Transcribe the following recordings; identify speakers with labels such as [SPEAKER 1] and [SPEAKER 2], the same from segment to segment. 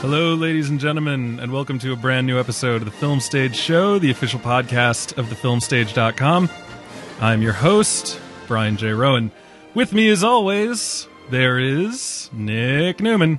[SPEAKER 1] Hello, ladies and gentlemen, and welcome to a brand new episode of the Film Stage Show, the official podcast of thefilmstage.com. I'm your host, Brian J. Rowan. With me, as always, there is Nick Newman.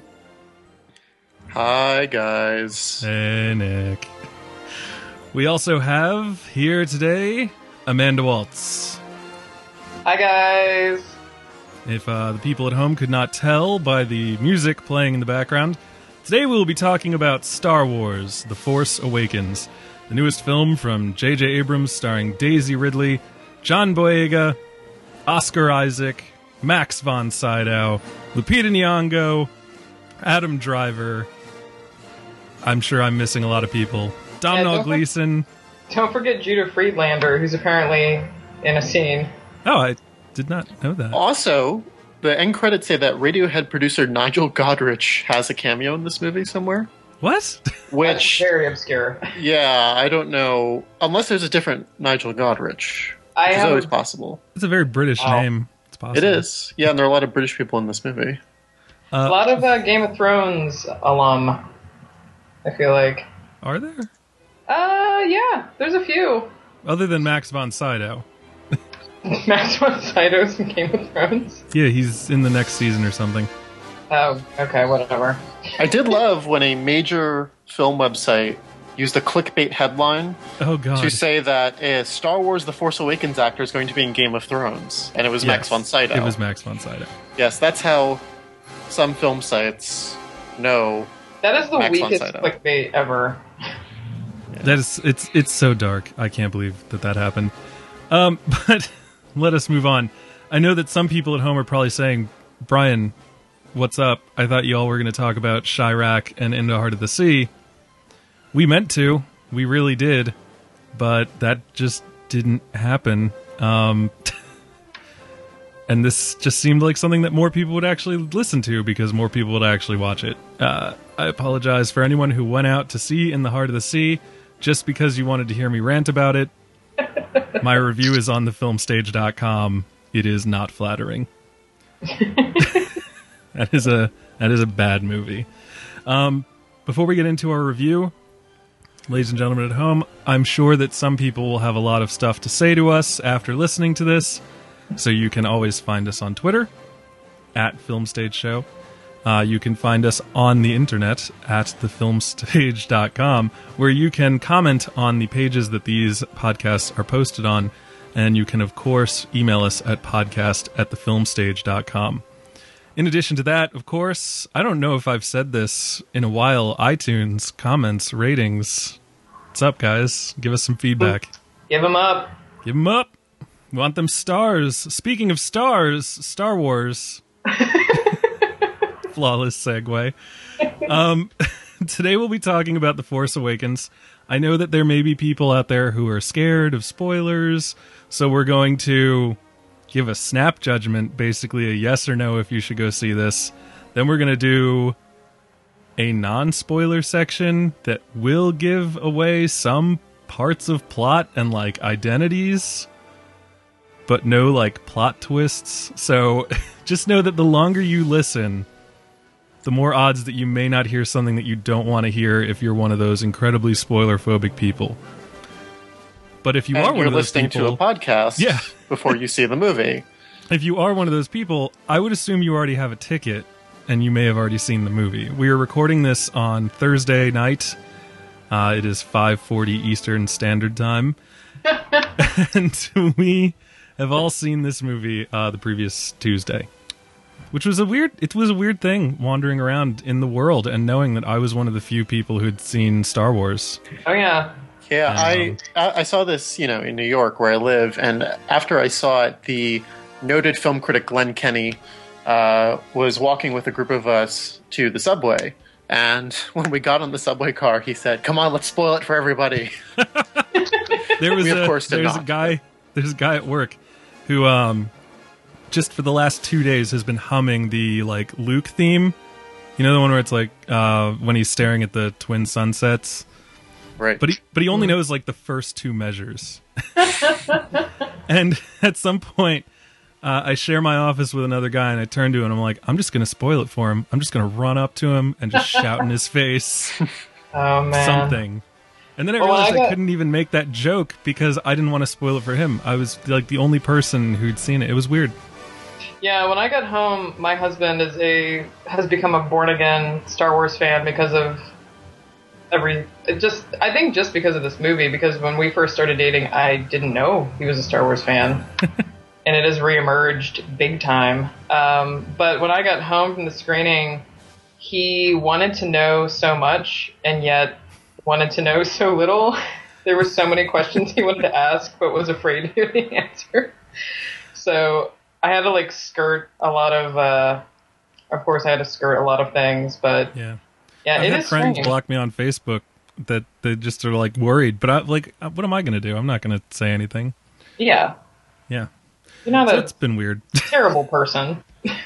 [SPEAKER 2] Hi, guys.
[SPEAKER 1] Hey, Nick. We also have here today Amanda Waltz.
[SPEAKER 3] Hi, guys.
[SPEAKER 1] If the people at home could not tell by the music playing in the background, today we will be talking about Star Wars: The Force Awakens, the newest film from J.J. Abrams starring Daisy Ridley, John Boyega, Oscar Isaac, Max von Sydow, Lupita Nyong'o, Adam Driver. I'm sure I'm missing a lot of people. Domhnall Gleeson.
[SPEAKER 3] Don't forget Judah Friedlander, who's apparently in a scene.
[SPEAKER 1] Oh, I did not know that.
[SPEAKER 2] Also, the end credits say that Radiohead producer Nigel Godrich has a cameo in this movie somewhere.
[SPEAKER 1] What?
[SPEAKER 3] That's very obscure.
[SPEAKER 2] Yeah, I don't know. Unless there's a different Nigel Godrich. Which is always possible.
[SPEAKER 1] It's a very British name. It's possible.
[SPEAKER 2] It is. Yeah, and there are a lot of British people in this movie.
[SPEAKER 3] A lot of Game of Thrones alum, I feel like.
[SPEAKER 1] Are there?
[SPEAKER 3] Yeah, there's a few.
[SPEAKER 1] Other than Max von Sydow.
[SPEAKER 3] Max von Sydow's in Game of Thrones?
[SPEAKER 1] Yeah, he's in the next season or something.
[SPEAKER 3] Oh, okay, whatever.
[SPEAKER 2] I did love when a major film website used a clickbait headline to say that Star Wars: The Force Awakens actor is going to be in Game of Thrones. And it was Max von Sydow.
[SPEAKER 1] It was Max von Sydow.
[SPEAKER 2] Yes, that's how some film sites know.
[SPEAKER 3] That is the
[SPEAKER 2] Max
[SPEAKER 3] weakest clickbait ever.
[SPEAKER 1] That is, it's so dark. I can't believe that happened. But let us move on. I know that some people at home are probably saying, Brian, what's up? I thought you all were going to talk about Chirac and In the Heart of the Sea. We meant to. We really did. But that just didn't happen. And this just seemed like something that more people would actually listen to because more people would actually watch it. I apologize for anyone who went out to see In the Heart of the Sea just because you wanted to hear me rant about it. My review is on thefilmstage.com. It is not flattering. That is a bad movie. Before we get into our review, ladies and gentlemen at home, I'm sure that some people will have a lot of stuff to say to us after listening to this, so you can always find us on Twitter, @FilmStageShow. You can find us on the internet at thefilmstage.com, where you can comment on the pages that these podcasts are posted on, and you can, of course, email us at podcast@thefilmstage.com. In addition to that, of course, I don't know if I've said this in a while, iTunes, comments, ratings. What's up, guys? Give us some feedback.
[SPEAKER 3] Give them up.
[SPEAKER 1] Give them up. We want them stars. Speaking of stars, Star Wars... Flawless segue. Today we'll be talking about The Force Awakens. I know that there may be people out there who are scared of spoilers, so we're going to give a snap judgment, basically a yes or no if you should go see this. Then we're going to do a non-spoiler section that will give away some parts of plot and, like, identities, but no, like, plot twists. So just know that the longer you listen, the more odds that you may not hear something that you don't want to hear if you're one of those incredibly spoiler-phobic people. But if you are one of those people...
[SPEAKER 2] listening to a podcast before you see the movie.
[SPEAKER 1] If you are one of those people, I would assume you already have a ticket, and you may have already seen the movie. We are recording this on Thursday night. It is 5:40 Eastern Standard Time. And we have all seen this movie the previous Tuesday. Which was a weird thing, wandering around in the world and knowing that I was one of the few people who'd seen Star Wars.
[SPEAKER 3] Oh, yeah.
[SPEAKER 2] Yeah, I saw this, in New York, where I live, and after I saw it, the noted film critic Glenn Kenny was walking with a group of us to the subway, and when we got on the subway car, he said, "Come on, let's spoil it for everybody."
[SPEAKER 1] There's a guy at work who... just for the last 2 days has been humming the, like, Luke theme. You know, the one where it's like when he's staring at the twin sunsets.
[SPEAKER 2] Right.
[SPEAKER 1] But he only knows, like, the first two measures. And at some point, I share my office with another guy, and I turn to him, and I'm like, I'm just going to spoil it for him. I'm just going to run up to him and just shout in his face
[SPEAKER 3] Oh man.
[SPEAKER 1] something. And then I realized I couldn't even make that joke because I didn't want to spoil it for him. I was like the only person who'd seen it. It was weird.
[SPEAKER 3] Yeah, when I got home, my husband has become a born again Star Wars fan because of I think just because of this movie. Because when we first started dating, I didn't know he was a Star Wars fan, and it has reemerged big time. But when I got home from the screening, he wanted to know so much, and yet wanted to know so little. There were so many questions he wanted to ask, but was afraid to answer. So I had to skirt a lot of course I had to skirt a lot of things, but
[SPEAKER 1] yeah,
[SPEAKER 3] it
[SPEAKER 1] had
[SPEAKER 3] is
[SPEAKER 1] friends
[SPEAKER 3] strange.
[SPEAKER 1] block me on Facebook that they just are worried, but what am I going to do? I'm not going to say anything.
[SPEAKER 3] Yeah.
[SPEAKER 1] Yeah.
[SPEAKER 3] You're not
[SPEAKER 1] So
[SPEAKER 3] a
[SPEAKER 1] it's been weird.
[SPEAKER 3] terrible person.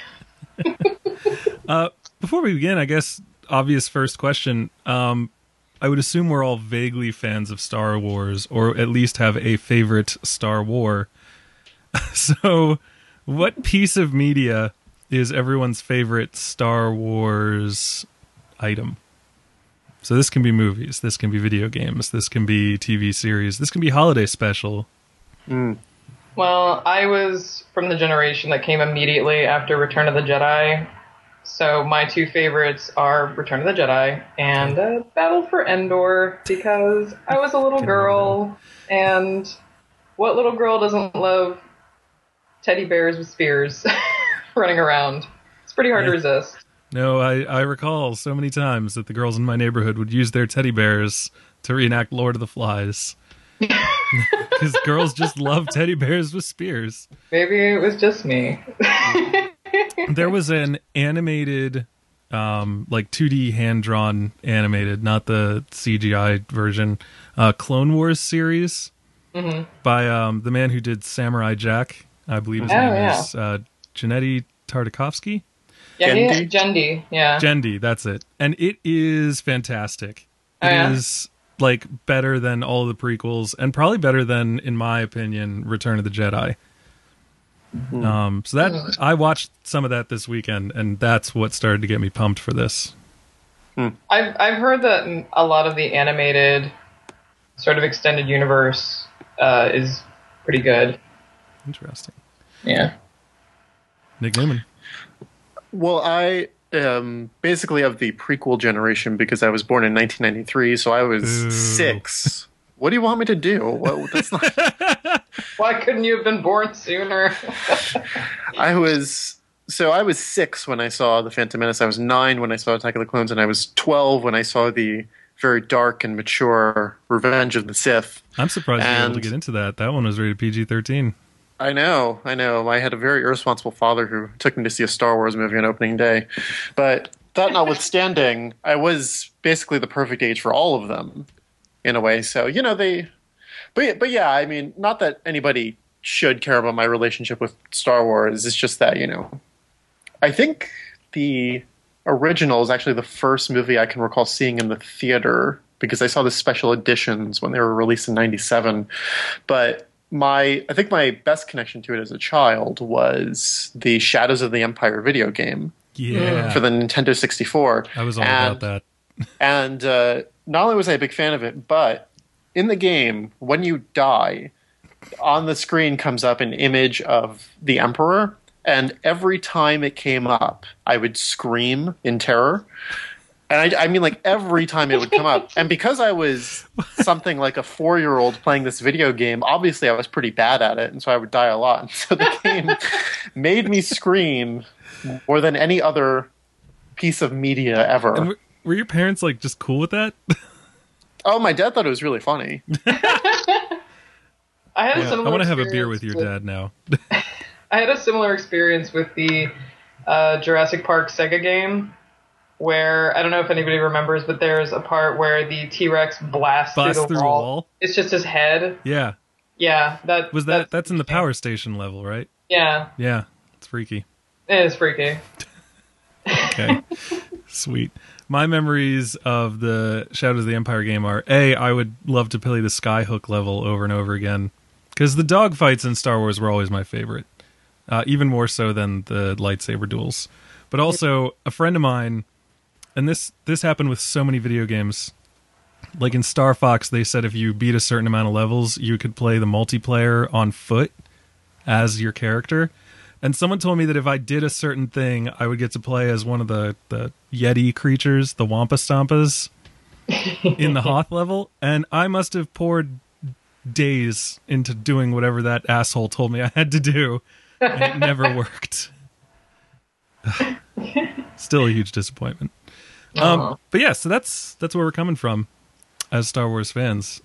[SPEAKER 1] Before we begin, I guess obvious first question. I would assume we're all vaguely fans of Star Wars, or at least have a favorite Star War. So, what piece of media is everyone's favorite Star Wars item? So this can be movies, this can be video games, this can be TV series, this can be holiday special.
[SPEAKER 3] Well, I was from the generation that came immediately after Return of the Jedi. So my two favorites are Return of the Jedi and Battle for Endor, because I was a little girl, and what little girl doesn't love teddy bears with spears running around? It's pretty hard to resist.
[SPEAKER 1] No, I recall so many times that the girls in my neighborhood would use their teddy bears to reenact Lord of the Flies. Because girls just love teddy bears with spears.
[SPEAKER 3] Maybe it was just me.
[SPEAKER 1] There was an animated, 2D hand-drawn animated, not the CGI version, Clone Wars series by the man who did Samurai Jack. I believe his name is Gennady Tartakovsky.
[SPEAKER 3] Yeah, Genndy. Yeah.
[SPEAKER 1] Genndy, that's it. And it is fantastic. It is better than all the prequels, and probably better than, in my opinion, Return of the Jedi. So that I watched some of that this weekend, and that's what started to get me pumped for this.
[SPEAKER 3] I've heard that a lot of the animated sort of extended universe is pretty good.
[SPEAKER 1] Interesting.
[SPEAKER 3] Yeah.
[SPEAKER 1] Nick Newman.
[SPEAKER 2] Well, I am basically of the prequel generation because I was born in 1993, so I was 6. What do you want me to do? Well, that's not...
[SPEAKER 3] Why couldn't you have been born sooner?
[SPEAKER 2] I was 6 when I saw The Phantom Menace. I was 9 when I saw Attack of the Clones, and I was 12 when I saw the very dark and mature Revenge of the Sith.
[SPEAKER 1] I'm surprised you were able to get into that. That one was rated PG-13.
[SPEAKER 2] I know. I had a very irresponsible father who took me to see a Star Wars movie on opening day. But that notwithstanding, I was basically the perfect age for all of them, in a way. So, But yeah, I mean, not that anybody should care about my relationship with Star Wars. It's just that, I think the original is actually the first movie I can recall seeing in the theater, because I saw the special editions when they were released in 97. But I think my best connection to it as a child was the Shadows of the Empire video game.
[SPEAKER 1] Yeah.
[SPEAKER 2] For the Nintendo 64.
[SPEAKER 1] I was all about that.
[SPEAKER 2] And not only was I a big fan of it, but in the game, when you die, on the screen comes up an image of the Emperor, and every time it came up, I would scream in terror. And I mean, every time it would come up. And because I was something like a 4-year-old playing this video game, obviously I was pretty bad at it, and so I would die a lot. And so the game made me scream more than any other piece of media ever.
[SPEAKER 1] And were your parents, just cool with that?
[SPEAKER 2] Oh, my dad thought it was really funny.
[SPEAKER 3] I
[SPEAKER 1] want to have a beer with your dad now.
[SPEAKER 3] I had a similar experience with the Jurassic Park Sega game, where, I don't know if anybody remembers, but there's a part where the T-Rex blasts through the wall. It's just his head.
[SPEAKER 1] Yeah.
[SPEAKER 3] Yeah.
[SPEAKER 1] That's in the power station level, right?
[SPEAKER 3] Yeah.
[SPEAKER 1] Yeah. It's freaky.
[SPEAKER 3] It is freaky.
[SPEAKER 1] Okay. Sweet. My memories of the Shadows of the Empire game are, I would love to play the Skyhook level over and over again, because the dogfights in Star Wars were always my favorite. even more so than the lightsaber duels. But also, a friend of mine, and this happened with so many video games. Like in Star Fox, they said if you beat a certain amount of levels, you could play the multiplayer on foot as your character. And someone told me that if I did a certain thing, I would get to play as one of the Yeti creatures, the Wampa Stompas, in the Hoth level. And I must have poured days into doing whatever that asshole told me I had to do. And it never worked. Still a huge disappointment. But yeah, so that's where we're coming from as Star Wars fans.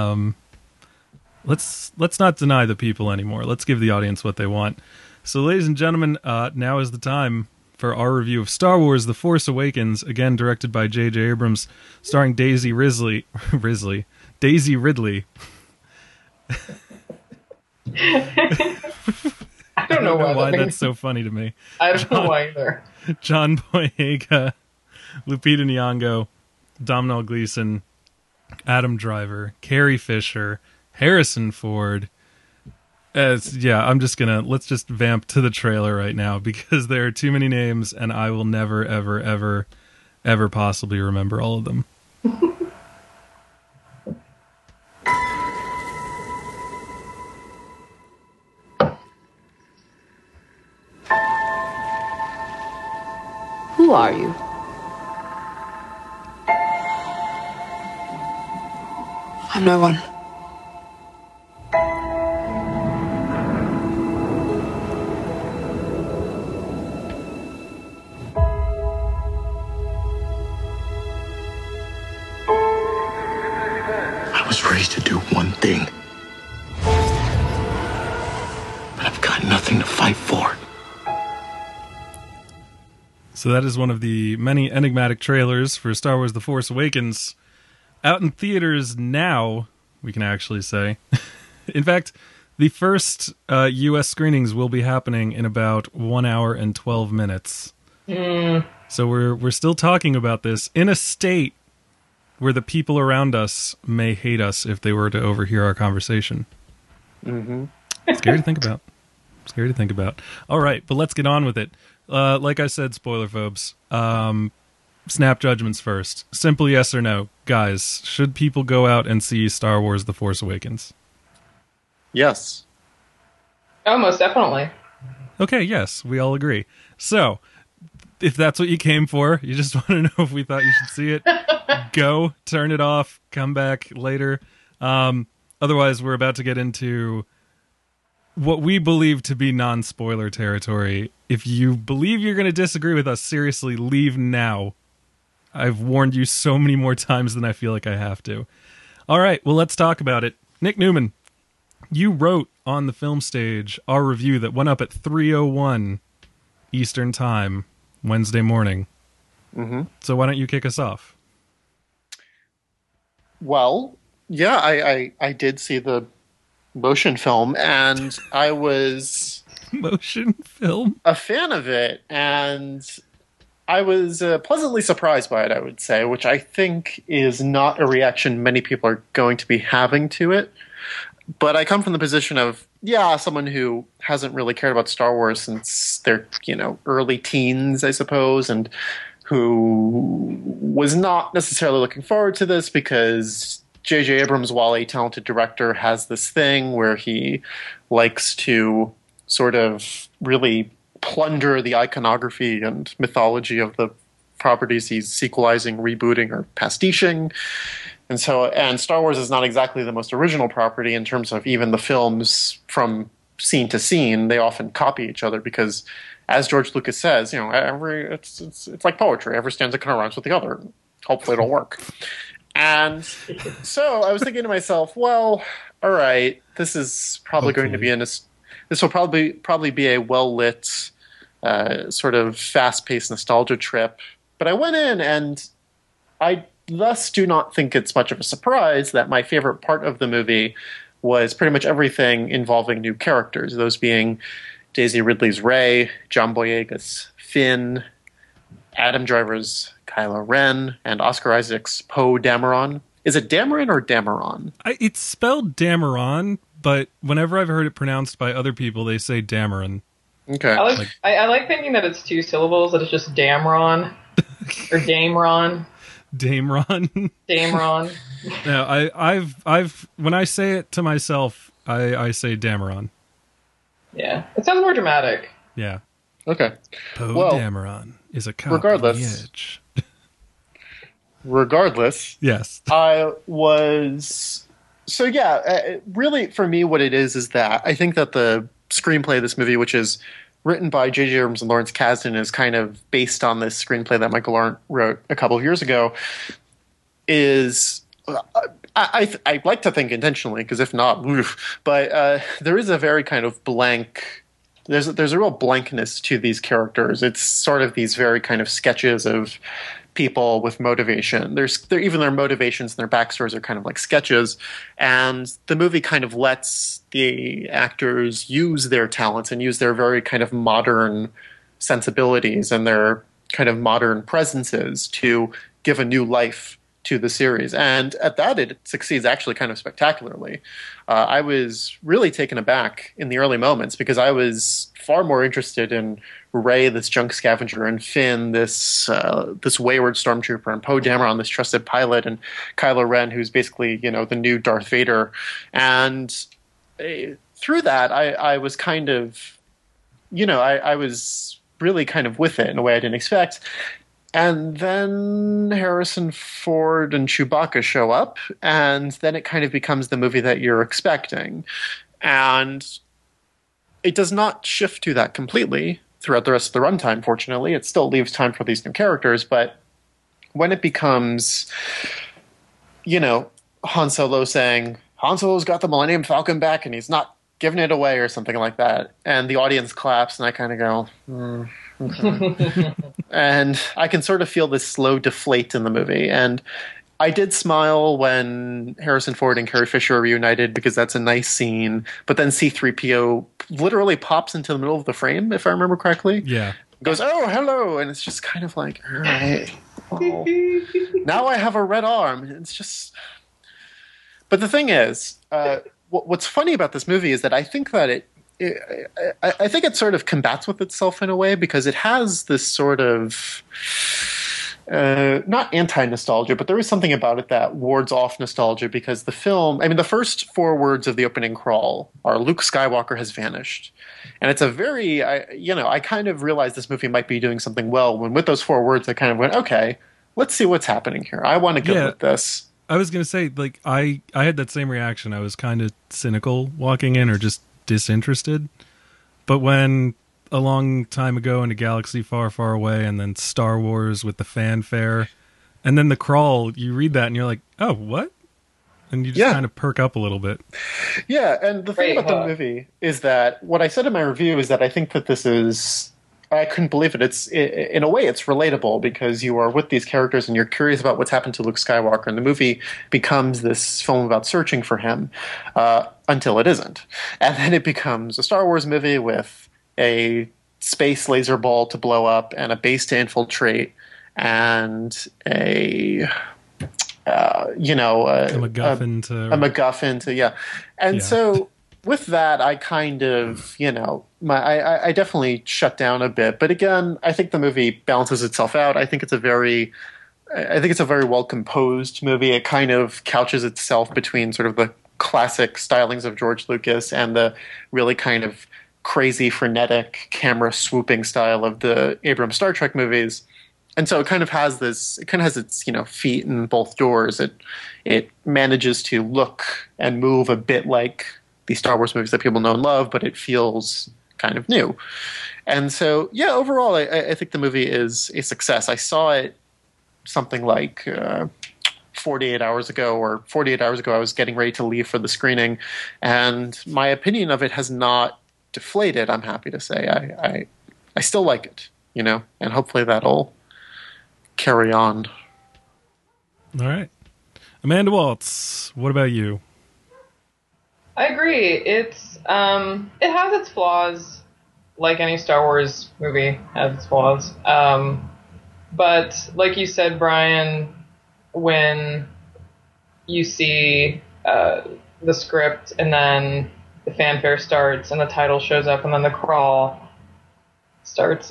[SPEAKER 1] Let's not deny the people anymore. Let's give the audience what they want. So, ladies and gentlemen, now is the time for our review of Star Wars: The Force Awakens, again directed by J.J. Abrams, starring Daisy Ridley. Daisy Ridley.
[SPEAKER 3] I don't know why
[SPEAKER 1] that's so funny to me.
[SPEAKER 3] I don't know why either.
[SPEAKER 1] John Boyega, Lupita Nyong'o, Domhnall Gleeson, Adam Driver, Carrie Fisher, Harrison Ford. Let's just vamp to the trailer right now because there are too many names and I will never, ever, ever, ever possibly remember all of them.
[SPEAKER 4] Who are you?
[SPEAKER 5] I'm no one.
[SPEAKER 6] I was raised to do one thing. But I've got nothing to fight for.
[SPEAKER 1] So that is one of the many enigmatic trailers for Star Wars: The Force Awakens. Out in theaters now, we can actually say. In fact, the first U.S. screenings will be happening in about 1 hour and 12 minutes. So we're still talking about this in a state where the people around us may hate us if they were to overhear our conversation.
[SPEAKER 2] Mm-hmm.
[SPEAKER 1] Scary to think about. Scary to think about. All right, but let's get on with it. Like I said, spoiler phobes. Snap judgments first. Simple yes or no. Guys, should people go out and see Star Wars: The Force Awakens?
[SPEAKER 2] Yes.
[SPEAKER 3] Oh, most definitely.
[SPEAKER 1] Okay, yes, we all agree. So, if that's what you came for, you just want to know if we thought you should see it, go, turn it off, come back later. Otherwise, we're about to get into what we believe to be non-spoiler territory. If you believe you're going to disagree with us, seriously, leave now. I've warned you so many more times than I feel like I have to. All right, well, let's talk about it. Nick Newman, you wrote on the film stage our review that went up at 3:01 Eastern Time, Wednesday morning.
[SPEAKER 2] Mm-hmm.
[SPEAKER 1] So why don't you kick us off?
[SPEAKER 2] Well, yeah, I did see the motion film, and I was
[SPEAKER 1] Motion film?
[SPEAKER 2] a fan of it, and I was pleasantly surprised by it, I would say, which I think is not a reaction many people are going to be having to it. But I come from the position of, someone who hasn't really cared about Star Wars since their, early teens, I suppose, and who was not necessarily looking forward to this because J.J. Abrams, while a talented director, has this thing where he likes to sort of really plunder the iconography and mythology of the properties he's sequelizing, rebooting, or pastiching. And Star Wars is not exactly the most original property in terms of even the films from scene to scene. They often copy each other because, as George Lucas says, it's like poetry. Every stanza kind of rhymes with the other. Hopefully it'll work. And so I was thinking to myself, well, all right, this is probably going to be this will probably be a well-lit, sort of fast-paced nostalgia trip. But I went in, and I thus do not think it's much of a surprise that my favorite part of the movie was pretty much everything involving new characters, those being Daisy Ridley's Rey, John Boyega's Finn, Adam Driver's Kylo Ren, and Oscar Isaac's Poe Dameron. Is it Dameron or Dameron?
[SPEAKER 1] It's spelled Dameron, but whenever I've heard it pronounced by other people, they say Dameron.
[SPEAKER 2] Okay.
[SPEAKER 3] I like thinking that it's 2 syllables, that it's just Damron. Or Dameron.
[SPEAKER 1] Dameron.
[SPEAKER 3] Dameron.
[SPEAKER 1] No, I've when I say it to myself, I say Dameron.
[SPEAKER 3] Yeah. It sounds more dramatic.
[SPEAKER 1] Yeah.
[SPEAKER 2] Okay.
[SPEAKER 1] Poe
[SPEAKER 2] Well,
[SPEAKER 1] Dameron is a cop
[SPEAKER 2] regardless.
[SPEAKER 1] on the edge.
[SPEAKER 2] Regardless,
[SPEAKER 1] Yes.
[SPEAKER 2] I was... So yeah, really for me what it is that I think that the screenplay of this movie, which is written by J.J. Abrams and Lawrence Kasdan, is kind of based on this screenplay that Michael Arndt wrote a couple of years ago, is... I like to think intentionally, because if not, oof, but there is a very kind of blank... There's a real blankness to these characters. It's sort of these very kind of sketches of people with motivation. Even their motivations and their backstories are kind of like sketches, and the movie kind of lets the actors use their talents and use their very kind of modern sensibilities and their kind of modern presences to give a new life to the series. And at that, it succeeds actually kind of spectacularly. I was really taken aback in the early moments because I was far more interested in Rey, this junk scavenger, and Finn, this wayward stormtrooper, and Poe Dameron, this trusted pilot, and Kylo Ren, who's basically, the new Darth Vader. And through that, I was kind of, I was really kind of with it in a way I didn't expect. And then Harrison Ford and Chewbacca show up, and then it kind of becomes the movie that you're expecting. And it does not shift to that completely throughout the rest of the runtime, fortunately. It still leaves time for these new characters, but when it becomes, Han Solo saying, Han Solo's got the Millennium Falcon back and he's not giving it away or something like that, and the audience claps, and I kind of go, okay. And I can sort of feel this slow deflate in the movie. And I did smile when Harrison Ford and Carrie Fisher are reunited because that's a nice scene. But then C-3PO literally pops into the middle of the frame, if I remember correctly.
[SPEAKER 1] Yeah.
[SPEAKER 2] Goes, oh, hello. And it's just kind of like, all right. Well, now I have a red arm. And it's just... But the thing is, what's funny about this movie is that I think that I think it sort of combats with itself in a way, because it has this sort of not anti-nostalgia, but there is something about it that wards off nostalgia, because the film, the first 4 words of the opening crawl are Luke Skywalker has vanished. And it's a very, I kind of realized this movie might be doing something well when with those 4 words I kind of went, okay, let's see what's happening here. I want to go with this.
[SPEAKER 1] I was going to say, like, I had that same reaction. I was kind of cynical walking in, or just disinterested. But when a long time ago in a galaxy far, far away, and then Star Wars with the fanfare, and then the crawl, you read that and you're like, oh, what? And you just kind of perk up a little bit.
[SPEAKER 2] Yeah, and the thing about the movie is that what I said in my review is that I think that this is... I couldn't believe it. It's in a way, it's relatable because you are with these characters and you're curious about what's happened to Luke Skywalker, and the movie becomes this film about searching for him until it isn't. And then it becomes a Star Wars movie with a space laser ball to blow up and a base to infiltrate and a MacGuffin to yeah. And so with that, I kind of, I definitely shut down a bit. But again, I think the movie balances itself out. I think it's a very well composed movie. It kind of couches itself between sort of the classic stylings of George Lucas and the really kind of crazy, frenetic, camera swooping style of the Abrams Star Trek movies. And so it kind of has its, feet in both doors. It manages to look and move a bit like the Star Wars movies that people know and love, but it feels kind of new. And so, yeah, overall, I think the movie is a success. I saw it something like 48 hours ago, I was getting ready to leave for the screening, and my opinion of it has not deflated, I'm happy to say. I still like it, and hopefully that'll carry on.
[SPEAKER 1] All right. Amanda Waltz, what about you?
[SPEAKER 3] I agree. It has its flaws, like any Star Wars movie has its flaws. But like you said, Brian, when you see the script and then the fanfare starts and the title shows up and then the crawl, starts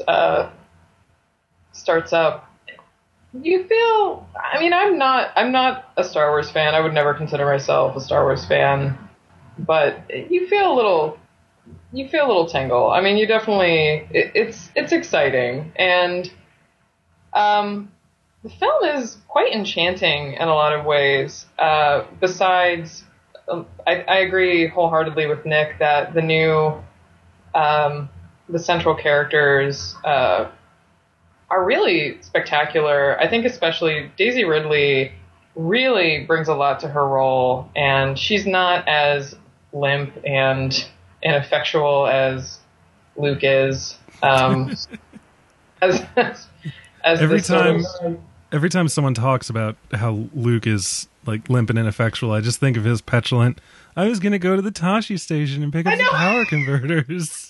[SPEAKER 3] up, you feel. I mean, I'm not a Star Wars fan. I would never consider myself a Star Wars fan, but you feel a little tingle. I mean, you definitely. It's exciting, and the film is quite enchanting in a lot of ways. Besides, I agree wholeheartedly with Nick that the new, the central characters are really spectacular. I think especially Daisy Ridley really brings a lot to her role, and she's not as limp and ineffectual as Luke is. As
[SPEAKER 1] every time someone talks about how Luke is like limp and ineffectual, I just think of his petulant, I was going to go to the Tashi station and pick up some power converters.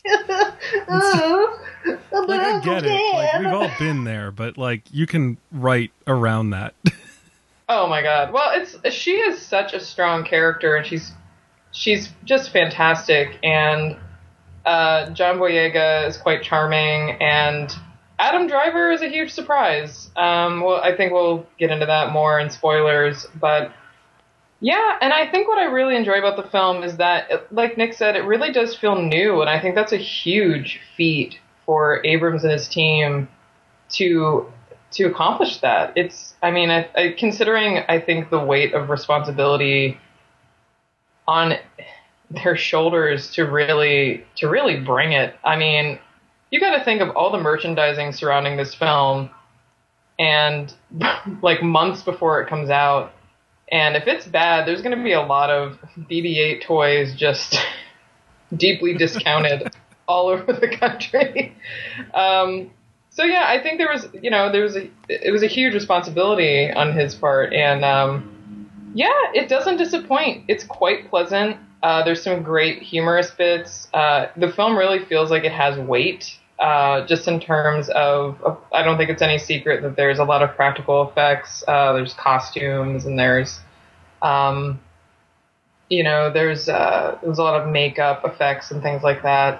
[SPEAKER 1] Like, I get it. Like, we've all been there, but like, you can write around that.
[SPEAKER 3] Oh my god. Well, she is such a strong character, and she's just fantastic. And John Boyega is quite charming, and Adam Driver is a huge surprise. Well, I think we'll get into that more in spoilers, but yeah, and I think what I really enjoy about the film is that, like Nick said, it really does feel new, and I think that's a huge feat for Abrams and his team to accomplish that. Considering, I think, the weight of responsibility on their shoulders to really bring it. I mean, you got to think of all the merchandising surrounding this film, and like months before it comes out. And if it's bad, there's going to be a lot of BB-8 toys just deeply discounted all over the country. So yeah, I think it was a huge responsibility on his part, and yeah, it doesn't disappoint. It's quite pleasant. There's some great humorous bits. The film really feels like it has weight, just in terms of, I don't think it's any secret that there's a lot of practical effects. There's costumes, and there's a lot of makeup effects and things like that.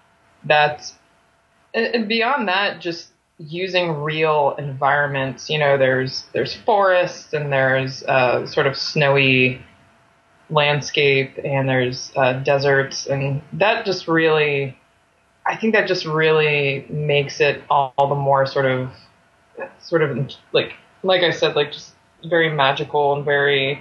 [SPEAKER 3] And beyond that, just using real environments. There's forests, and there's sort of snowy landscape, and there's deserts, and that just really makes it all the more sort of like I said, like just very magical and very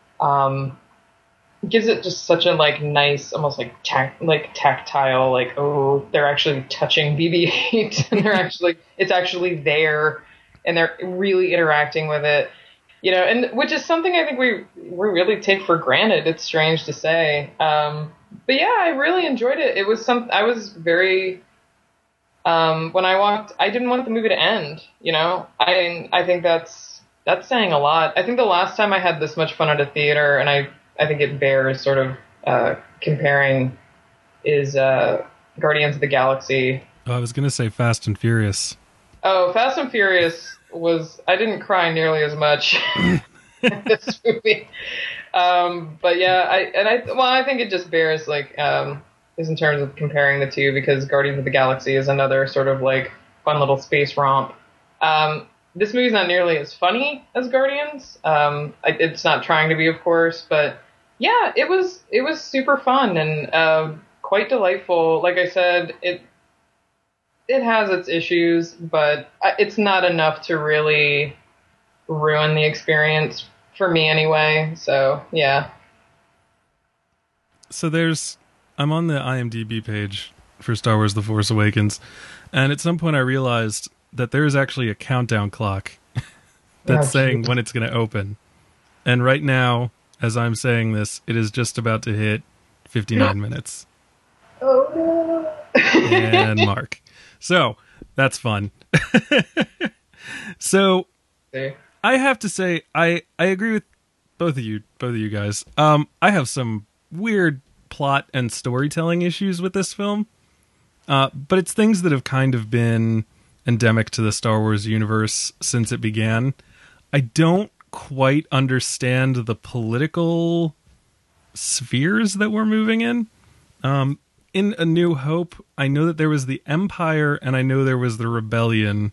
[SPEAKER 3] gives it just such a like nice, almost like tactile, like, oh, they're actually touching BB-8 and it's actually there, and they're really interacting with it, and which is something I think we really take for granted. It's strange to say, but yeah, I really enjoyed it. It was I was very when I walked, I didn't want the movie to end. I think that's saying a lot. I think the last time I had this much fun at a theater, and I think it bears sort of comparing, is Guardians of the Galaxy.
[SPEAKER 1] Oh, I was going to say Fast and Furious.
[SPEAKER 3] Oh, Fast and Furious I didn't cry nearly as much in this movie. But yeah, I think it just bears is in terms of comparing the two, because Guardians of the Galaxy is another sort of like fun little space romp. This movie's not nearly as funny as Guardians. It's not trying to be, of course, but yeah, it was super fun and quite delightful. Like I said, it has its issues, but it's not enough to really ruin the experience for me anyway. So yeah.
[SPEAKER 1] So I'm on the IMDb page for Star Wars: The Force Awakens, and at some point I realized that there is actually a countdown clock that's saying when it's going to open. And right now, as I'm saying this, it is just about to hit 59 minutes.
[SPEAKER 3] Oh no.
[SPEAKER 1] And mark. So, that's fun. So, I have to say, I agree with both of you guys. I have some weird plot and storytelling issues with this film. But it's things that have kind of been endemic to the Star Wars universe since it began. I don't quite understand the political spheres that we're moving in. in A New Hope, I know that there was the Empire and I know there was the Rebellion.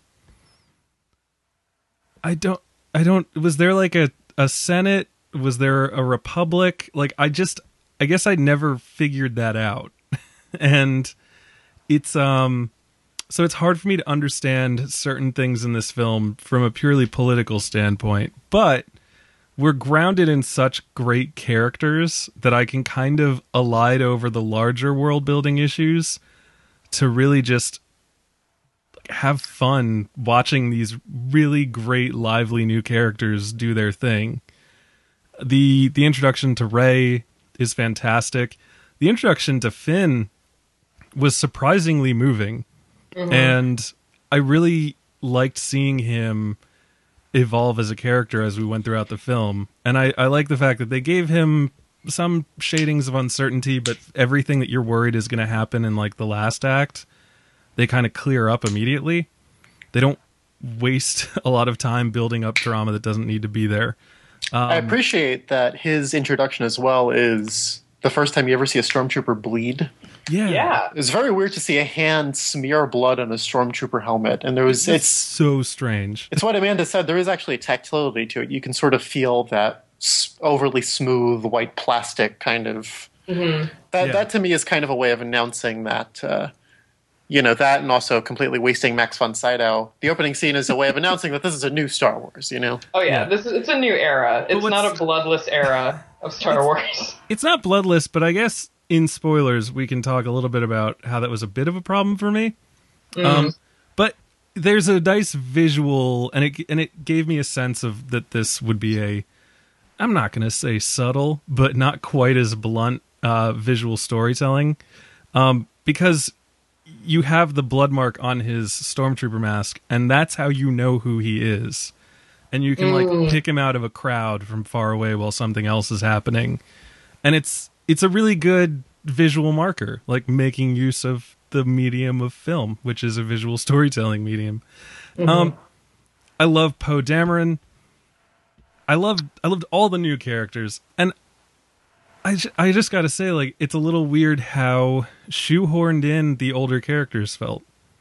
[SPEAKER 1] I don't, was there like a Senate? Was there a Republic? Like, I guess I never figured that out. And it's, so it's hard for me to understand certain things in this film from a purely political standpoint, but we're grounded in such great characters that I can kind of elide over the larger world building issues to really just have fun watching these really great, lively new characters do their thing. The introduction to Rey is fantastic. The introduction to Finn was surprisingly moving. Mm-hmm. And I really liked seeing him evolve as a character as we went throughout the film. And I like the fact that they gave him some shadings of uncertainty, but everything that you're worried is going to happen in like the last act, they kind of clear up immediately. They don't waste a lot of time building up drama that doesn't need to be there.
[SPEAKER 2] I appreciate that his introduction as well is the first time you ever see a stormtrooper bleed.
[SPEAKER 3] Yeah.
[SPEAKER 2] It's very weird to see a hand smear blood on a stormtrooper helmet, and it's
[SPEAKER 1] so strange.
[SPEAKER 2] It's what Amanda said. There is actually a tactility to it. You can sort of feel that overly smooth white plastic kind of. Mm-hmm. That to me is kind of a way of announcing that. That, and also completely wasting Max von Sydow. The opening scene is a way of announcing that this is a new Star Wars.
[SPEAKER 3] Oh yeah, it's a new era. It's not a bloodless era of Star Wars.
[SPEAKER 1] It's not bloodless, but I guess in spoilers we can talk a little bit about how that was a bit of a problem for me. But there's a nice visual, and it gave me a sense of that this would be I'm not going to say subtle, but not quite as blunt visual storytelling, because you have the blood mark on his stormtrooper mask, and that's how you know who he is. And you can like pick him out of a crowd from far away while something else is happening. And it's a really good visual marker, like making use of the medium of film, which is a visual storytelling medium. Mm-hmm. I love Poe Dameron. I loved all the new characters, and I just got to say, like, it's a little weird how shoehorned in the older characters felt.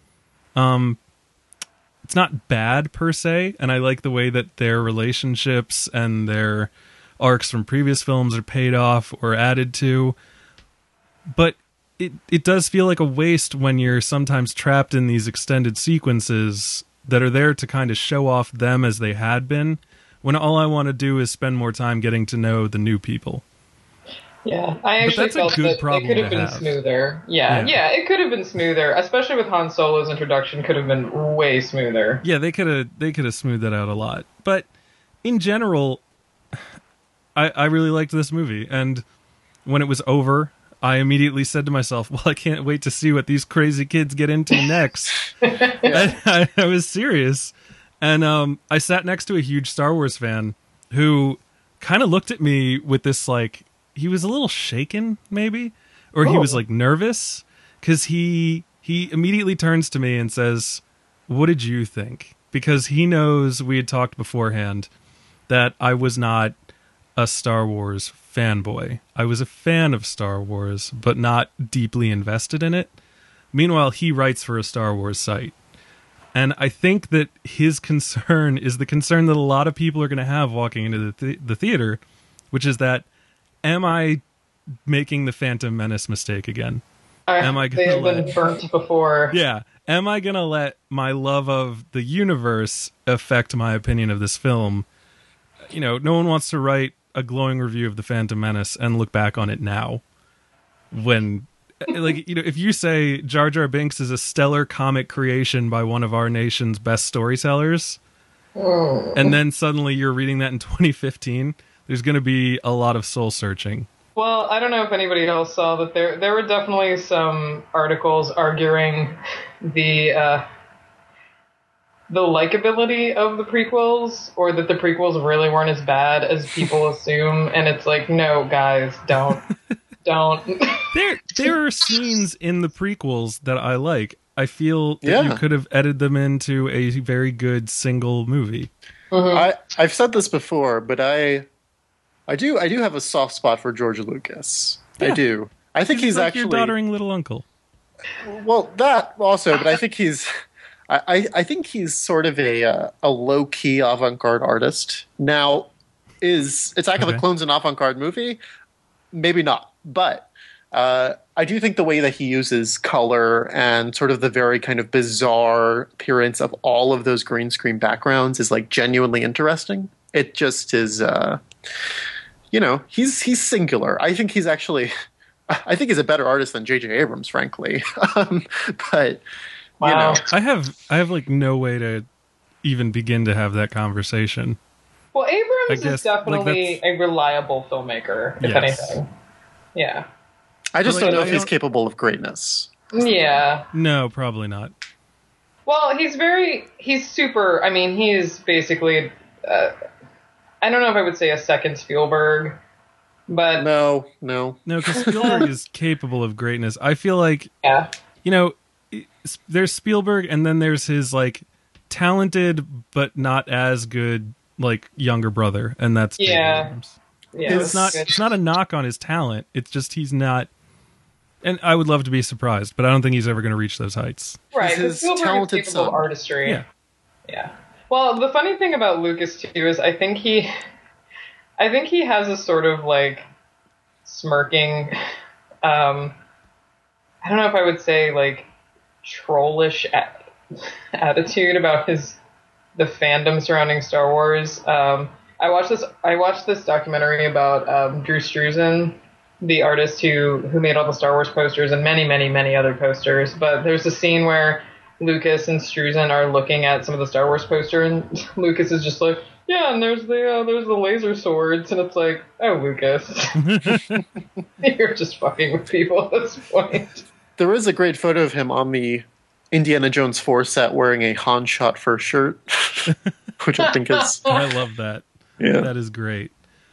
[SPEAKER 1] It's not bad per se, and I like the way that their relationships and their arcs from previous films are paid off or added to. But it does feel like a waste when you're sometimes trapped in these extended sequences that are there to kind of show off them as they had been, when all I want to do is spend more time getting to know the new people.
[SPEAKER 3] Yeah, I actually felt that it could have been smoother. Yeah, it could have been smoother, especially with Han Solo's introduction. Could have been way smoother.
[SPEAKER 1] Yeah, they could have smoothed that out a lot. But in general, I really liked this movie, and when it was over, I immediately said to myself, "Well, I can't wait to see what these crazy kids get into next." I was serious, and I sat next to a huge Star Wars fan who kind of looked at me with this like. He was a little shaken, maybe, or he was like nervous, because he immediately turns to me and says, "What did you think?" Because he knows we had talked beforehand that I was not a Star Wars fanboy. I was a fan of Star Wars, but not deeply invested in it. Meanwhile, he writes for a Star Wars site. And I think that his concern is the concern that a lot of people are going to have walking into the theater, which is that, am I making the Phantom Menace mistake again? Am I
[SPEAKER 3] they have been burnt before.
[SPEAKER 1] Yeah. Am I going to let my love of the universe affect my opinion of this film? No one wants to write a glowing review of the Phantom Menace and look back on it now. When, if you say Jar Jar Binks is a stellar comic creation by one of our nation's best storytellers, and then suddenly you're reading that in 2015... there's going to be a lot of soul searching.
[SPEAKER 3] Well, I don't know if anybody else saw that there were definitely some articles arguing the likability of the prequels, or that the prequels really weren't as bad as people assume. And it's like, no, guys, don't.
[SPEAKER 1] There are scenes in the prequels that I like. I feel that you could have edited them into a very good single movie.
[SPEAKER 2] Mm-hmm. I've said this before, but I do have a soft spot for George Lucas. Yeah. I do. I think he's
[SPEAKER 1] like
[SPEAKER 2] actually
[SPEAKER 1] your doddering little uncle.
[SPEAKER 2] well that also, but I think he's I think he's sort of a low key avant garde artist. Now, is Attack of the
[SPEAKER 1] Okay.
[SPEAKER 2] Clones an avant garde movie? Maybe not, but I do think the way that he uses color and sort of the very kind of bizarre appearance of all of those green screen backgrounds is like genuinely interesting. It just is, he's singular. I think he's actually, I think he's a better artist than J.J. Abrams, frankly. But
[SPEAKER 3] Wow.
[SPEAKER 2] you know,
[SPEAKER 1] I have like no way to even begin to have that conversation.
[SPEAKER 3] Well, Abrams
[SPEAKER 1] I guess,
[SPEAKER 3] is definitely
[SPEAKER 1] like,
[SPEAKER 3] a reliable filmmaker, if
[SPEAKER 1] Yes.
[SPEAKER 3] anything. Yeah.
[SPEAKER 2] I just
[SPEAKER 1] Like,
[SPEAKER 2] don't know
[SPEAKER 1] I
[SPEAKER 2] if he's
[SPEAKER 1] don't-
[SPEAKER 2] capable of greatness.
[SPEAKER 3] Yeah.
[SPEAKER 1] No, probably not.
[SPEAKER 3] Well, he's super, I mean, he's basically, I don't know if I would say a second Spielberg, but
[SPEAKER 2] No.
[SPEAKER 1] No, because Spielberg is capable of greatness. I feel like,
[SPEAKER 3] yeah.
[SPEAKER 1] there's Spielberg, and then there's his like talented but not as good like younger brother, and that's J.J.
[SPEAKER 3] Yeah.
[SPEAKER 1] Abrams.
[SPEAKER 3] Yeah,
[SPEAKER 1] It's not. It's not a knock on his talent. It's just he's not. And I would love to be surprised, but I don't think he's ever going to reach those heights.
[SPEAKER 3] right.
[SPEAKER 2] He's
[SPEAKER 3] Because
[SPEAKER 2] his
[SPEAKER 3] Spielberg is
[SPEAKER 2] talented
[SPEAKER 3] capable of
[SPEAKER 2] son.
[SPEAKER 3] artistry.
[SPEAKER 1] Yeah.
[SPEAKER 3] Yeah. Well, the funny thing about Lucas too is I think he has a sort of like smirking, I don't know if I would say like trollish attitude about the fandom surrounding Star Wars. I watched this documentary about Drew Struzan, the artist who made all the Star Wars posters and many, many, many other posters. But there's a scene where Lucas and Struzan are looking at some of the Star Wars poster, and Lucas is just like, yeah, and there's the laser swords, and it's like, oh, Lucas, you're just fucking with people at this point.
[SPEAKER 2] There is a great photo of him on the Indiana Jones 4 set wearing a Han Shot first shirt, which I think is
[SPEAKER 1] I love that.
[SPEAKER 2] yeah.
[SPEAKER 1] That is great.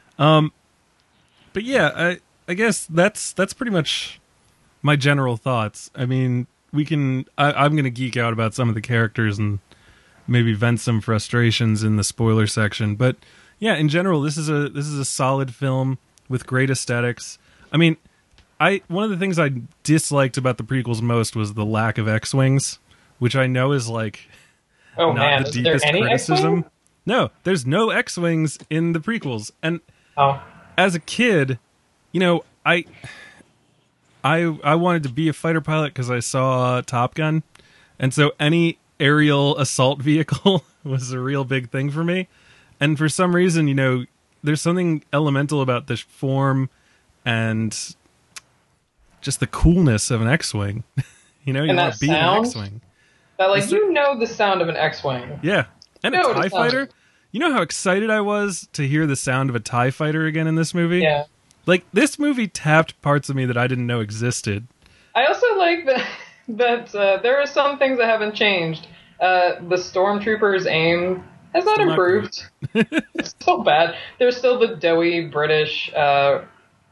[SPEAKER 1] But yeah, I guess that's pretty much my general thoughts. I mean, I'm going to geek out about some of the characters and maybe vent some frustrations in the spoiler section. But yeah, in general, this is a solid film with great aesthetics. I mean, one of the things I disliked about the prequels most was the lack of X-wings, which I know is like
[SPEAKER 3] Oh
[SPEAKER 1] not
[SPEAKER 3] man,
[SPEAKER 1] the
[SPEAKER 3] is there
[SPEAKER 1] deepest
[SPEAKER 3] any
[SPEAKER 1] criticism.
[SPEAKER 3] X-Wing?
[SPEAKER 1] No, there's no X-wings in the prequels, and
[SPEAKER 3] Oh,
[SPEAKER 1] as a kid, I wanted to be a fighter pilot because I saw Top Gun, and so any aerial assault vehicle was a real big thing for me. And for some reason, there's something elemental about the form and just the coolness of an X-wing. You
[SPEAKER 3] And
[SPEAKER 1] want
[SPEAKER 3] that
[SPEAKER 1] to be
[SPEAKER 3] sound?
[SPEAKER 1] an X-wing.
[SPEAKER 3] that like
[SPEAKER 1] Is there-
[SPEAKER 3] the sound of an X-wing.
[SPEAKER 1] Yeah, and
[SPEAKER 3] No,
[SPEAKER 1] a
[SPEAKER 3] it
[SPEAKER 1] TIE
[SPEAKER 3] sounds-
[SPEAKER 1] fighter. You know how excited I was to hear the sound of a TIE fighter again in this movie?
[SPEAKER 3] Yeah.
[SPEAKER 1] Like, this movie tapped parts of me that I didn't know existed.
[SPEAKER 3] I also like that there are some things that haven't changed. The stormtroopers' aim has not
[SPEAKER 1] Still not
[SPEAKER 3] improved. It's still bad. There's still the doughy British. I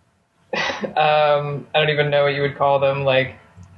[SPEAKER 3] don't even know what you would call them. Like,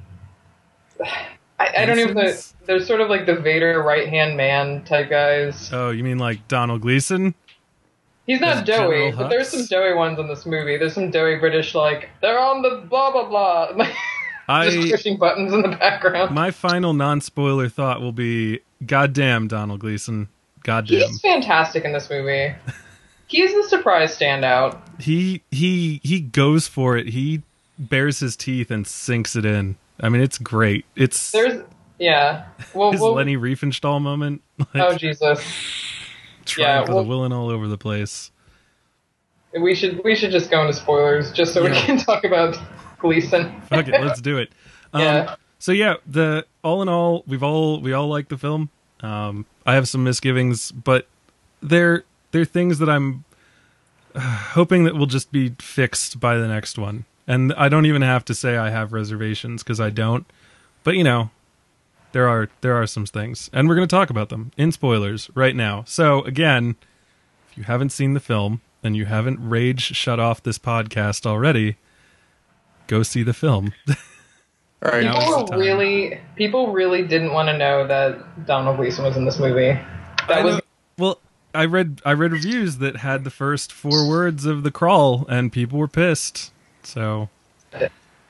[SPEAKER 3] I don't even.
[SPEAKER 1] Ensigns?
[SPEAKER 3] There's sort of like the Vader right hand man type guys.
[SPEAKER 1] Oh, you mean like Donald Gleason?
[SPEAKER 3] He's not
[SPEAKER 1] There's
[SPEAKER 3] doughy,
[SPEAKER 1] General
[SPEAKER 3] but there's
[SPEAKER 1] Hux.
[SPEAKER 3] some doughy ones in this movie. There's some doughy British, like, they're on the blah blah blah. Just pushing buttons in the background.
[SPEAKER 1] My final non-spoiler thought will be, goddamn Donald Gleason. Goddamn.
[SPEAKER 3] He's fantastic in this movie. He's the surprise standout.
[SPEAKER 1] He goes for it. He bares his teeth and sinks it in. I mean, it's great. It's
[SPEAKER 3] Yeah. Well,
[SPEAKER 1] his Lenny Riefenstahl moment. Like,
[SPEAKER 3] oh Jesus.
[SPEAKER 1] trying for
[SPEAKER 3] well-
[SPEAKER 1] the villain all over the place.
[SPEAKER 3] We should just go into spoilers just so we
[SPEAKER 1] Yeah.
[SPEAKER 3] can talk about Gleason.
[SPEAKER 1] Fuck it, let's do it.
[SPEAKER 3] Yeah.
[SPEAKER 1] So yeah, all in all, we all like the film. I have some misgivings, but they're things that I'm hoping that will just be fixed by the next one. And I don't even have to say I have reservations because I don't. But there are some things, and we're going to talk about them in spoilers right now. So again, if you haven't seen the film and you haven't rage shut off this podcast already, go see the film.
[SPEAKER 2] All right.
[SPEAKER 1] Now is the time.
[SPEAKER 3] People really didn't want to know that Donald Gleason was in this movie. That was
[SPEAKER 1] Well, I read reviews that had the first 4 words of the crawl, and people were pissed. So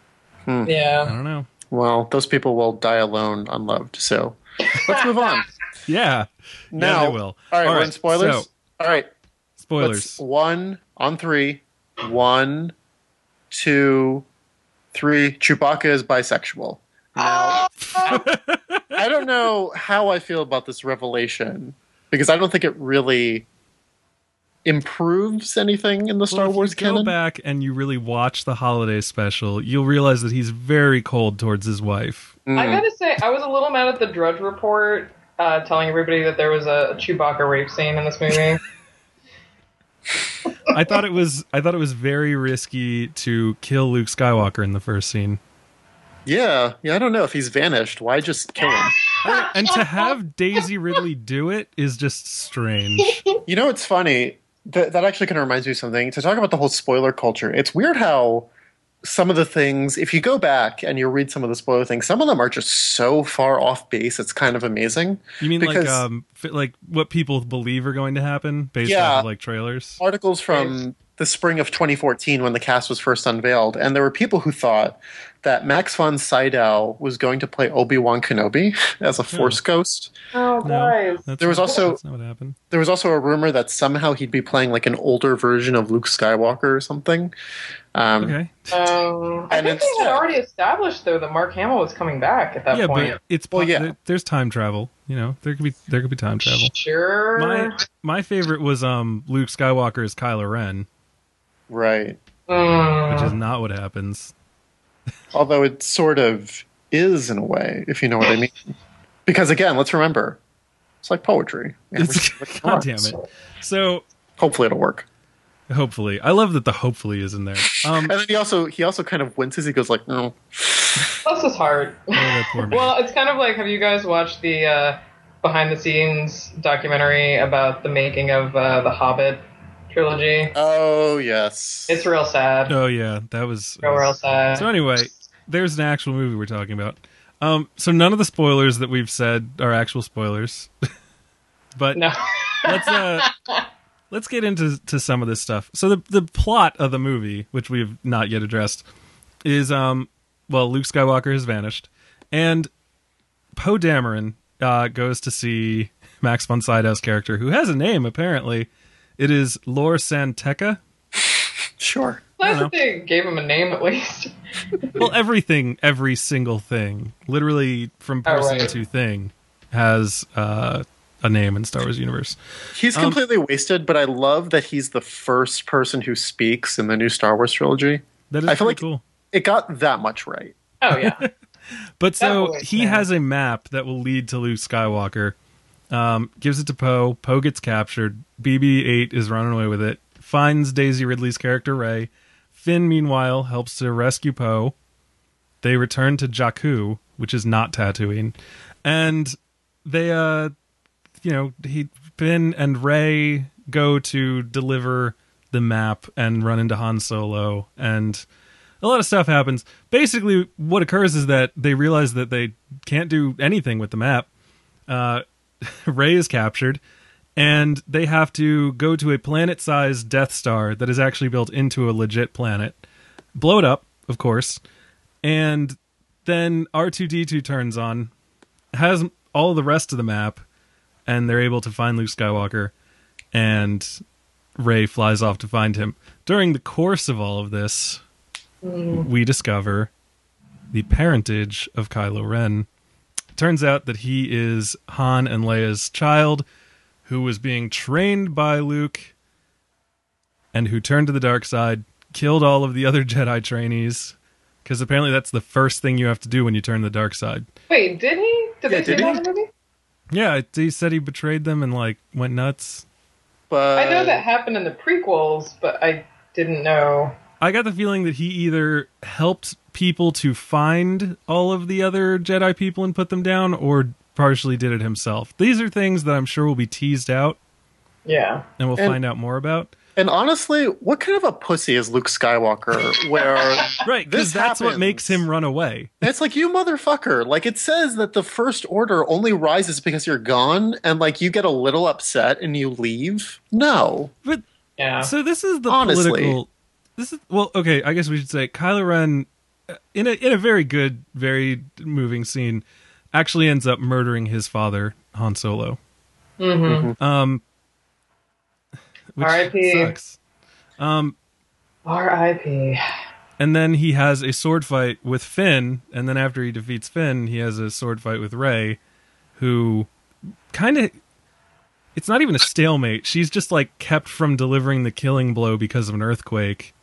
[SPEAKER 1] I
[SPEAKER 3] Yeah.
[SPEAKER 1] don't know.
[SPEAKER 2] Well, those people will die alone, unloved. So let's move on.
[SPEAKER 1] Yeah.
[SPEAKER 2] Now,
[SPEAKER 1] yeah, they will.
[SPEAKER 2] All right, we're in spoilers.
[SPEAKER 1] So,
[SPEAKER 2] All right,
[SPEAKER 1] spoilers.
[SPEAKER 2] Let's, 1 on 3. 1, 2, 3. Chewbacca is bisexual. Now, I don't know how I feel about this revelation because I don't think it really improves anything in the Star
[SPEAKER 1] Well,
[SPEAKER 2] Wars
[SPEAKER 1] if you go
[SPEAKER 2] canon.
[SPEAKER 1] back and you really watch the holiday special, you'll realize that he's very cold towards his wife.
[SPEAKER 3] I gotta say, I was a little mad at the Drudge Report telling everybody that there was a Chewbacca rape scene in this movie.
[SPEAKER 1] I thought it was very risky to kill Luke Skywalker in the first scene.
[SPEAKER 2] Yeah, I don't know if he's vanished. Why just kill him?
[SPEAKER 1] And to have Daisy Ridley do it is just strange.
[SPEAKER 2] You know, it's funny. That actually kind of reminds me of something. To talk about the whole spoiler culture, it's weird how some of the things, if you go back and you read some of the spoiler things, some of them are just so far off base. It's kind of amazing.
[SPEAKER 1] You mean
[SPEAKER 2] Because-
[SPEAKER 1] like what people believe are going to happen based
[SPEAKER 2] Yeah.
[SPEAKER 1] off of like trailers?
[SPEAKER 2] Articles from the spring of 2014 when the cast was first unveiled, and there were people who thought that Max von Sydow was going to play Obi-Wan Kenobi as a Force ghost.
[SPEAKER 3] Oh, guys.
[SPEAKER 1] That's
[SPEAKER 2] There was
[SPEAKER 1] not-
[SPEAKER 2] also-
[SPEAKER 1] that's not what happened.
[SPEAKER 2] There was also a rumor that somehow he'd be playing like an older version of Luke Skywalker or something.
[SPEAKER 1] Okay.
[SPEAKER 3] I
[SPEAKER 2] And
[SPEAKER 3] think they
[SPEAKER 2] instead-
[SPEAKER 3] had already established, though, that Mark Hamill was coming back at that
[SPEAKER 1] Yeah,
[SPEAKER 3] point.
[SPEAKER 1] but it's
[SPEAKER 2] Well, yeah.
[SPEAKER 1] there's time travel. You know, there could be time travel.
[SPEAKER 3] Sure.
[SPEAKER 1] My favorite was Luke Skywalker as Kylo Ren,
[SPEAKER 2] Right.
[SPEAKER 1] which is not what happens.
[SPEAKER 2] Although it sort of is in a way, if you know what I mean. Because again, let's remember, it's like poetry.
[SPEAKER 1] God damn it. So
[SPEAKER 2] Hopefully it'll work.
[SPEAKER 1] hopefully, I love that the hopefully is in there.
[SPEAKER 2] And then he also kind of winces. He goes like, "No."
[SPEAKER 3] Bless his heart.
[SPEAKER 1] Oh, that poor man.
[SPEAKER 3] Well, it's kind of like, have you guys watched the behind-the-scenes documentary about the making of the Hobbit trilogy?
[SPEAKER 2] Oh yes.
[SPEAKER 3] It's real sad.
[SPEAKER 1] Oh yeah, that was
[SPEAKER 3] Real sad.
[SPEAKER 1] So anyway, there's an actual movie we're talking about. So none of the spoilers that we've said are actual spoilers, but
[SPEAKER 3] No.
[SPEAKER 1] let's get into some of this stuff. So the plot of the movie, which we've not yet addressed, is Luke Skywalker has vanished, and Poe Dameron goes to see Max von Sydow's character, who has a name apparently. It is Lor San Tekka.
[SPEAKER 2] Sure.
[SPEAKER 3] Glad that they gave him a name at least.
[SPEAKER 1] Well, every single thing, literally from person
[SPEAKER 3] right.
[SPEAKER 1] to thing, has a name in Star Wars universe.
[SPEAKER 2] He's completely wasted, but I love that he's the first person who speaks in the new Star Wars trilogy.
[SPEAKER 1] That is
[SPEAKER 2] I feel
[SPEAKER 1] pretty
[SPEAKER 2] like
[SPEAKER 1] cool.
[SPEAKER 2] it got that much right.
[SPEAKER 3] Oh, yeah.
[SPEAKER 1] But so
[SPEAKER 3] voice,
[SPEAKER 1] he
[SPEAKER 3] man.
[SPEAKER 1] has a map that will lead to Luke Skywalker. Gives it to Poe. Poe gets captured. BB-8 is running away with it. Finds Daisy Ridley's character Rey. Finn, meanwhile, helps to rescue Poe. They return to Jakku, which is not Tatooine, and they, Finn and Rey go to deliver the map and run into Han Solo, and a lot of stuff happens. Basically, what occurs is that they realize that they can't do anything with the map. Rey is captured, and they have to go to a planet-sized Death Star that is actually built into a legit planet, blow it up, of course, and then R2-D2 turns on, has all the rest of the map, and they're able to find Luke Skywalker, and Rey flies off to find him. During the course of all of this, we discover the parentage of Kylo Ren. Turns out that he is Han and Leia's child, who was being trained by Luke, and who turned to the dark side, killed all of the other Jedi trainees, because apparently that's the first thing you have to do when you turn to the dark side.
[SPEAKER 3] Wait, did he? Did they say
[SPEAKER 2] did
[SPEAKER 3] that
[SPEAKER 2] he?
[SPEAKER 3] in the movie?
[SPEAKER 1] Yeah, he said he betrayed them and went nuts.
[SPEAKER 2] But
[SPEAKER 3] I know that happened in the prequels, but I didn't know.
[SPEAKER 1] I got the feeling that he either helped people to find all of the other Jedi people and put them down, or partially did it himself. These are things that I'm sure will be teased out,
[SPEAKER 3] Yeah.
[SPEAKER 1] and we'll find out more about.
[SPEAKER 2] And honestly, what kind of a pussy is Luke Skywalker? Where
[SPEAKER 1] Right,
[SPEAKER 2] this
[SPEAKER 1] because that's what
[SPEAKER 2] happens?
[SPEAKER 1] makes him run away.
[SPEAKER 2] It's like, you motherfucker. Like, it says that the First Order only rises because you're gone, and like you get a little upset and you leave. No.
[SPEAKER 1] But
[SPEAKER 3] Yeah.
[SPEAKER 1] so this is the
[SPEAKER 2] Honestly.
[SPEAKER 1] political. This is okay. I guess we should say Kylo Ren in a very good, very moving scene, actually ends up murdering his father, Han Solo.
[SPEAKER 3] Mm-hmm.
[SPEAKER 1] Which
[SPEAKER 3] R.I.P.
[SPEAKER 1] sucks.
[SPEAKER 3] R.I.P.
[SPEAKER 1] And then he has a sword fight with Finn, and then after he defeats Finn, he has a sword fight with Rey, who kind of... It's not even a stalemate. She's just, like, kept from delivering the killing blow because of an earthquake.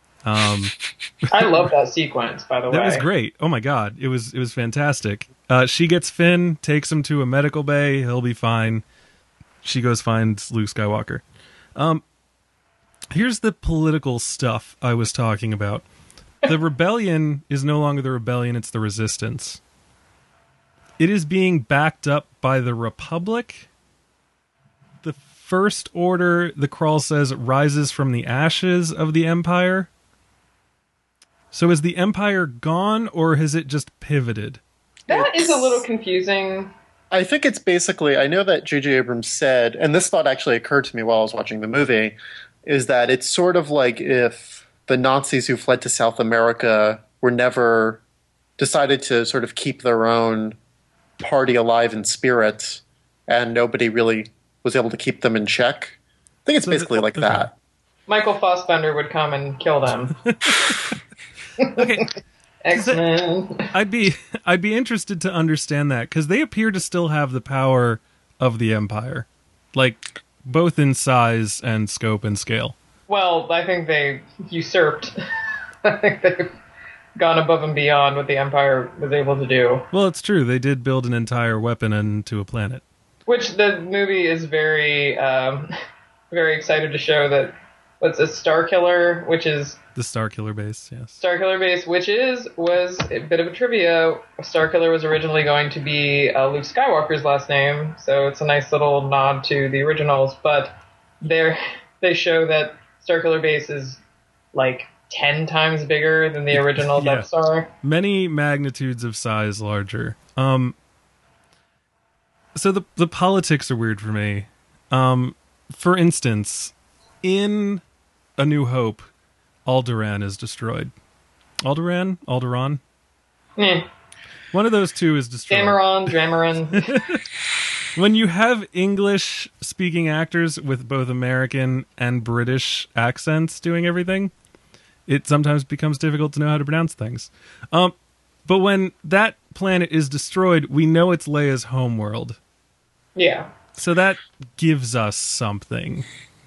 [SPEAKER 3] I love that sequence, by the way.
[SPEAKER 1] That was great. Oh my god, it was fantastic. She gets Finn, takes him to a medical bay. He'll be fine. She goes finds Luke Skywalker. Here's the political stuff I was talking about. The rebellion is no longer the rebellion, it's the resistance. It is being backed up by the Republic. The First Order, the crawl says, rises from the ashes of the Empire. So is the Empire gone, or has it just pivoted?
[SPEAKER 3] That is a little confusing.
[SPEAKER 2] I think it's basically, I know that J.J. Abrams said, and this thought actually occurred to me while I was watching the movie, is that it's sort of like if the Nazis who fled to South America were never decided to sort of keep their own party alive in spirit, and nobody really was able to keep them in check. I think it's basically like that.
[SPEAKER 3] Michael Fassbender would come and kill them.
[SPEAKER 1] Okay.
[SPEAKER 3] X-Men.
[SPEAKER 1] I'd be interested to understand that, because they appear to still have the power of the Empire, like both in size and scope and scale.
[SPEAKER 3] Well, I think they usurped. I think they've gone above and beyond what the Empire was able to do.
[SPEAKER 1] Well, it's true. They did build an entire weapon into a planet.
[SPEAKER 3] Which the movie is very, very excited to show that. What's a Starkiller, which is
[SPEAKER 1] the Starkiller base, yes.
[SPEAKER 3] Starkiller base, which was a bit of a trivia. Starkiller was originally going to be Luke Skywalker's last name, so it's a nice little nod to the originals. But they show that Starkiller base is like 10 times bigger than the original Death Star.
[SPEAKER 1] Many magnitudes of size larger. So the politics are weird for me. For instance, in A New Hope, Alderaan is destroyed. Alderaan? One of those two is destroyed.
[SPEAKER 3] Dameron.
[SPEAKER 1] When you have English-speaking actors with both American and British accents doing everything, it sometimes becomes difficult to know how to pronounce things. But when that planet is destroyed, we know it's Leia's homeworld.
[SPEAKER 3] Yeah.
[SPEAKER 1] So that gives us something.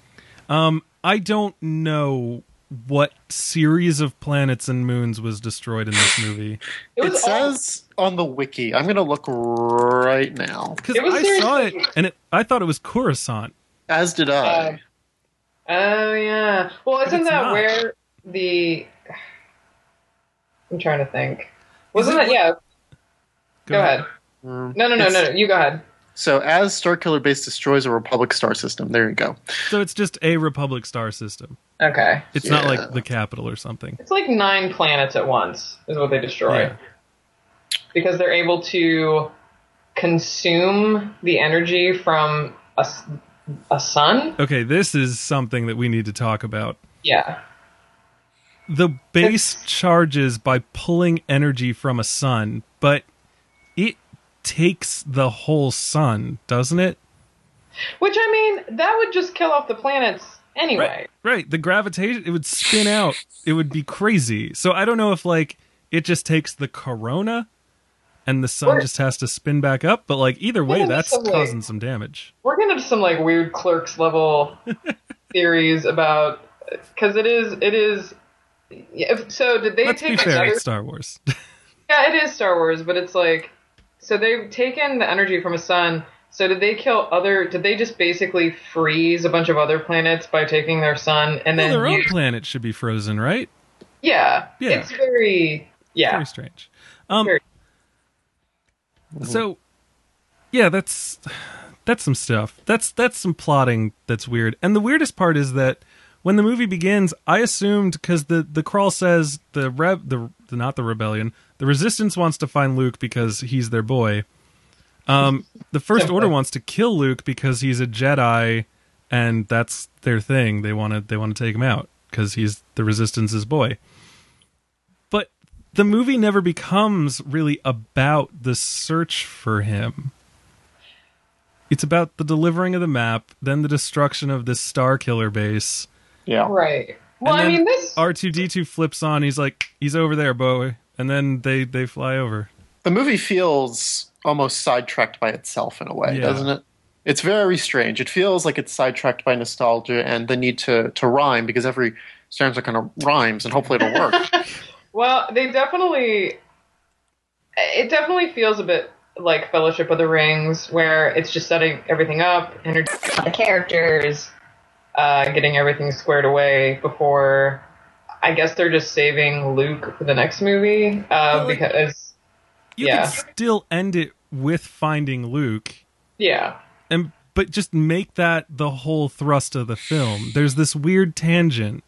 [SPEAKER 1] I don't know what series of planets and moons was destroyed in this movie.
[SPEAKER 2] It says on the wiki. I'm going to look right now.
[SPEAKER 1] Because I saw it, and I thought it was Coruscant.
[SPEAKER 2] As did I.
[SPEAKER 3] Oh, yeah. Well, isn't that where the... I'm trying to think. Wasn't that... Yeah. Go ahead. No. You go ahead.
[SPEAKER 2] So, as Starkiller Base destroys a Republic star system. There you go.
[SPEAKER 1] So it's just a Republic star system.
[SPEAKER 3] Okay.
[SPEAKER 1] It's not like the capital or something.
[SPEAKER 3] It's like 9 planets at once is what they destroy.
[SPEAKER 1] Yeah.
[SPEAKER 3] Because they're able to consume the energy from a sun?
[SPEAKER 1] Okay, this is something that we need to talk about.
[SPEAKER 3] Yeah.
[SPEAKER 1] The base charges by pulling energy from a sun, but it takes the whole sun, doesn't it?
[SPEAKER 3] Which, I mean, that would just kill off the planets anyway.
[SPEAKER 1] Right. The gravitation, it would spin out. It would be crazy. So I don't know if, like, it just takes the corona and the sun just has to spin back up, but, like, either way, that's causing some damage.
[SPEAKER 3] We're getting into some, like, weird Clerks level theories about... Because it is... So did they
[SPEAKER 1] Let's
[SPEAKER 3] take
[SPEAKER 1] be fair,
[SPEAKER 3] another...
[SPEAKER 1] it's Star Wars.
[SPEAKER 3] Yeah, it is Star Wars, but it's like... So they've taken the energy from a sun. So did they kill other... Did they just basically freeze a bunch of other planets by taking their sun and then...
[SPEAKER 1] Their own planet should be frozen, right?
[SPEAKER 3] Yeah. It's very... Yeah.
[SPEAKER 1] Very strange. So, yeah, that's some stuff. That's some plotting that's weird. And the weirdest part is that when the movie begins, I assumed, because the crawl says not the rebellion, the resistance wants to find Luke because he's their boy. The First Order wants to kill Luke because he's a Jedi, and that's their thing. They want to take him out because he's the Resistance's boy. But the movie never becomes really about the search for him. It's about the delivering of the map, then the destruction of this Star Killer base.
[SPEAKER 2] Yeah.
[SPEAKER 3] Right. Well,
[SPEAKER 1] And
[SPEAKER 3] I
[SPEAKER 1] then
[SPEAKER 3] mean, this.
[SPEAKER 1] R2-D2 flips on. He's like, he's over there, boy. And then they fly over.
[SPEAKER 2] The movie feels almost sidetracked by itself in a way,
[SPEAKER 1] Yeah.
[SPEAKER 2] doesn't it? It's very strange. It feels like it's sidetracked by nostalgia and the need to rhyme, because every stanza kind of rhymes, and hopefully it'll work.
[SPEAKER 3] Well, they definitely. It definitely feels a bit like Fellowship of the Rings, where it's just setting everything up, introducing the characters, getting everything squared away before. I guess they're just saving Luke for the next movie, because.
[SPEAKER 1] You
[SPEAKER 3] Yeah.
[SPEAKER 1] could still end it with finding Luke,
[SPEAKER 3] Yeah.
[SPEAKER 1] but just make that the whole thrust of the film. There's this weird tangent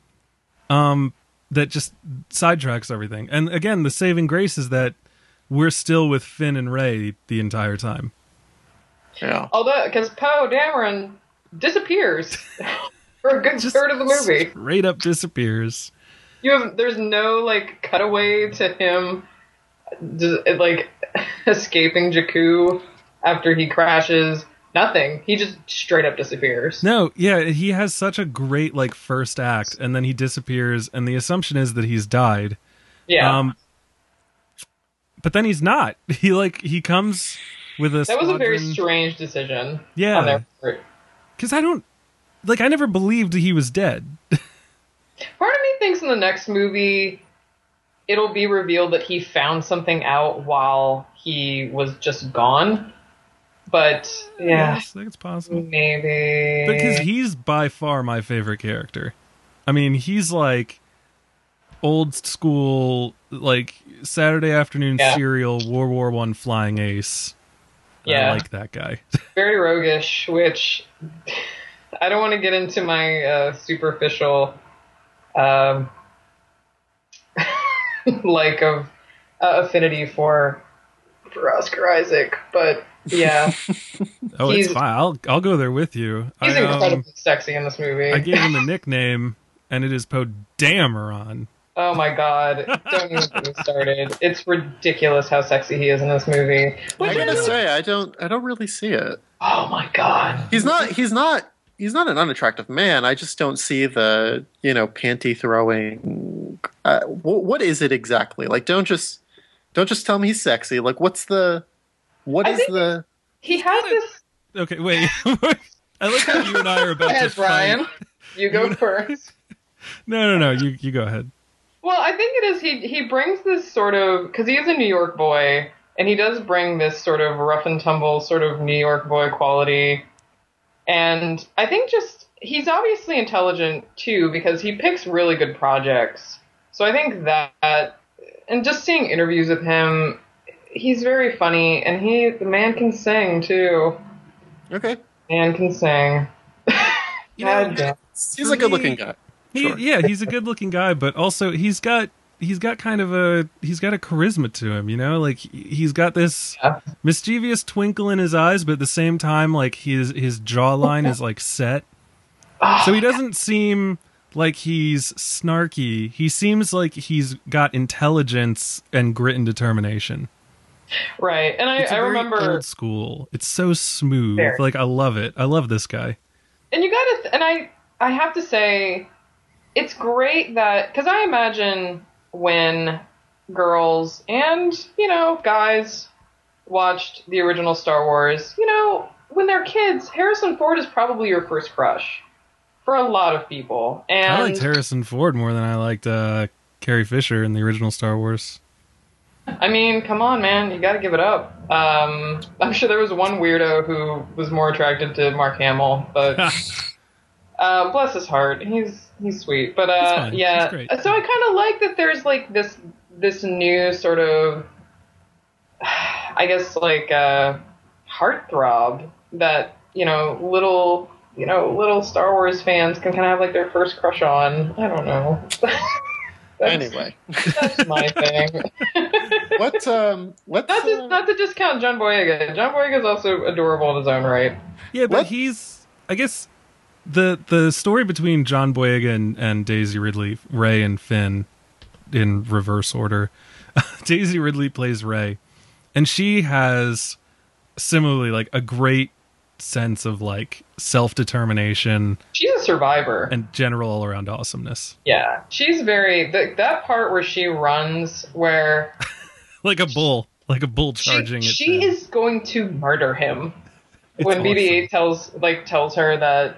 [SPEAKER 1] that just sidetracks everything. And again, the saving grace is that we're still with Finn and Rey the entire time.
[SPEAKER 2] Yeah.
[SPEAKER 3] Although, because Poe Dameron disappears for a good
[SPEAKER 1] Just
[SPEAKER 3] third of the movie.
[SPEAKER 1] straight up disappears.
[SPEAKER 3] There's no like cutaway to him, like escaping Jakku after he crashes. Nothing. He just straight up disappears.
[SPEAKER 1] No, yeah, he has such a great like first act, and then he disappears, and the assumption is that he's died.
[SPEAKER 3] Yeah.
[SPEAKER 1] But then he's not. He comes with a
[SPEAKER 3] That was a very
[SPEAKER 1] squadron-
[SPEAKER 3] strange decision.
[SPEAKER 1] Yeah.
[SPEAKER 3] On their part.
[SPEAKER 1] Because I never believed he was dead.
[SPEAKER 3] Part of me thinks in the next movie it'll be revealed that he found something out while he was just gone. But yeah,
[SPEAKER 1] Yes, I think it's possible.
[SPEAKER 3] maybe
[SPEAKER 1] Because he's by far my favorite character. I mean, he's like old school, like Saturday afternoon
[SPEAKER 3] Yeah.
[SPEAKER 1] serial World War I flying ace.
[SPEAKER 3] Yeah.
[SPEAKER 1] I like that guy.
[SPEAKER 3] very roguish, which I don't want to get into my superficial like of affinity for Oscar Isaac, but yeah,
[SPEAKER 1] Oh,
[SPEAKER 3] He's-
[SPEAKER 1] it's fine. I'll go there with you.
[SPEAKER 3] he's incredibly sexy in this movie.
[SPEAKER 1] I gave him a nickname, and it is Poe Dameron.
[SPEAKER 3] Oh my god, don't even get me started. It's ridiculous how sexy he is in this movie.
[SPEAKER 2] I gotta say, I don't really see it.
[SPEAKER 3] Oh my god.
[SPEAKER 2] He's not an unattractive man. I just don't see the, panty throwing. What is it exactly? Like, don't just tell me he's sexy. Like, what is the?
[SPEAKER 3] He has this.
[SPEAKER 1] Okay, wait. I like how you and I are about
[SPEAKER 3] Go
[SPEAKER 1] to
[SPEAKER 3] ahead,
[SPEAKER 1] fight.
[SPEAKER 3] Brian. You go first.
[SPEAKER 1] No. You go ahead.
[SPEAKER 3] Well, I think it is. He brings this sort of, because he is a New York boy, and he does bring this sort of rough and tumble sort of New York boy quality. And I think just he's obviously intelligent too, because he picks really good projects. So I think that, and just seeing interviews with him, he's very funny, and the man can sing too.
[SPEAKER 2] Okay,
[SPEAKER 3] Man can sing. God damn.
[SPEAKER 2] he's a good-looking guy. Sure.
[SPEAKER 1] Yeah, he's a good-looking guy, but also he's got kind of a charisma to him, like he's got this
[SPEAKER 3] Yeah.
[SPEAKER 1] mischievous twinkle in his eyes, but at the same time, like his jawline is like set, so he doesn't seem like he's snarky. He seems like he's got intelligence and grit and determination.
[SPEAKER 3] Right, and
[SPEAKER 1] It's
[SPEAKER 3] I
[SPEAKER 1] very
[SPEAKER 3] remember.
[SPEAKER 1] old school. It's so smooth.
[SPEAKER 3] Fair.
[SPEAKER 1] Like, I love it. I love this guy.
[SPEAKER 3] And you gotta, and I have to say, it's great that, because I imagine when girls and, guys watched the original Star Wars, when they're kids, Harrison Ford is probably your first crush for a lot of people. And
[SPEAKER 1] I liked Harrison Ford more than I liked Carrie Fisher in the original Star Wars.
[SPEAKER 3] I mean, come on, man, you gotta give it up. I'm sure there was one weirdo who was more attracted to Mark Hamill, but bless his heart, he's sweet. But
[SPEAKER 1] He's fine.
[SPEAKER 3] yeah,
[SPEAKER 1] He's great.
[SPEAKER 3] so I kind of like that. There's like this new sort of, I guess, like heartthrob that little Star Wars fans can kind of have like their first crush on. I don't know.
[SPEAKER 2] Anyway,
[SPEAKER 3] That's my thing.
[SPEAKER 2] let's
[SPEAKER 3] Not to discount John Boyega. John Boyega is also adorable in his own right.
[SPEAKER 1] Yeah, but
[SPEAKER 2] What?
[SPEAKER 1] I guess the story between John Boyega and Daisy Ridley, Ray and Finn, in reverse order. Daisy Ridley plays Rey, and she has similarly like a great sense of like self-determination.
[SPEAKER 3] She's a survivor
[SPEAKER 1] and general all-around awesomeness.
[SPEAKER 3] Yeah, she's very that part where she runs, where
[SPEAKER 1] like a bull charging.
[SPEAKER 3] She is going to murder him. It's when awesome. BB-8 tells her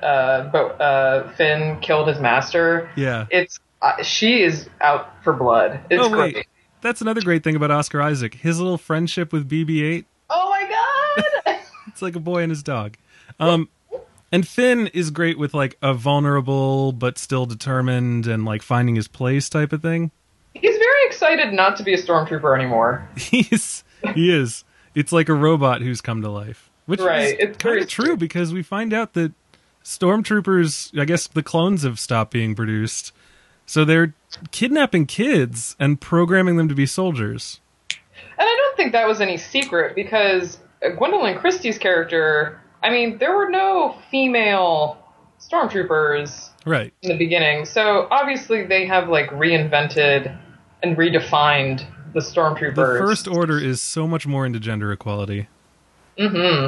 [SPEAKER 3] that Finn killed his master.
[SPEAKER 1] Yeah,
[SPEAKER 3] she is out for blood. It's great.
[SPEAKER 1] Wait. That's another great thing about Oscar Isaac. His little friendship with BB-8.
[SPEAKER 3] Oh my god!
[SPEAKER 1] It's like a boy and his dog. And Finn is great with like a vulnerable but still determined and like finding his place type of thing.
[SPEAKER 3] He's very excited not to be a stormtrooper anymore.
[SPEAKER 1] He is. It's like a robot who's come to life. Which is kind of true because we find out that stormtroopers, I guess the clones have stopped being produced. So they're kidnapping kids and programming them to be soldiers.
[SPEAKER 3] And I don't think that was any secret because Gwendolyn Christie's character, I mean, there were no female stormtroopers
[SPEAKER 1] right
[SPEAKER 3] in the beginning. So obviously they have like reinvented and redefined the stormtroopers.
[SPEAKER 1] The First Order is so much more into gender equality.
[SPEAKER 3] Mm-hmm.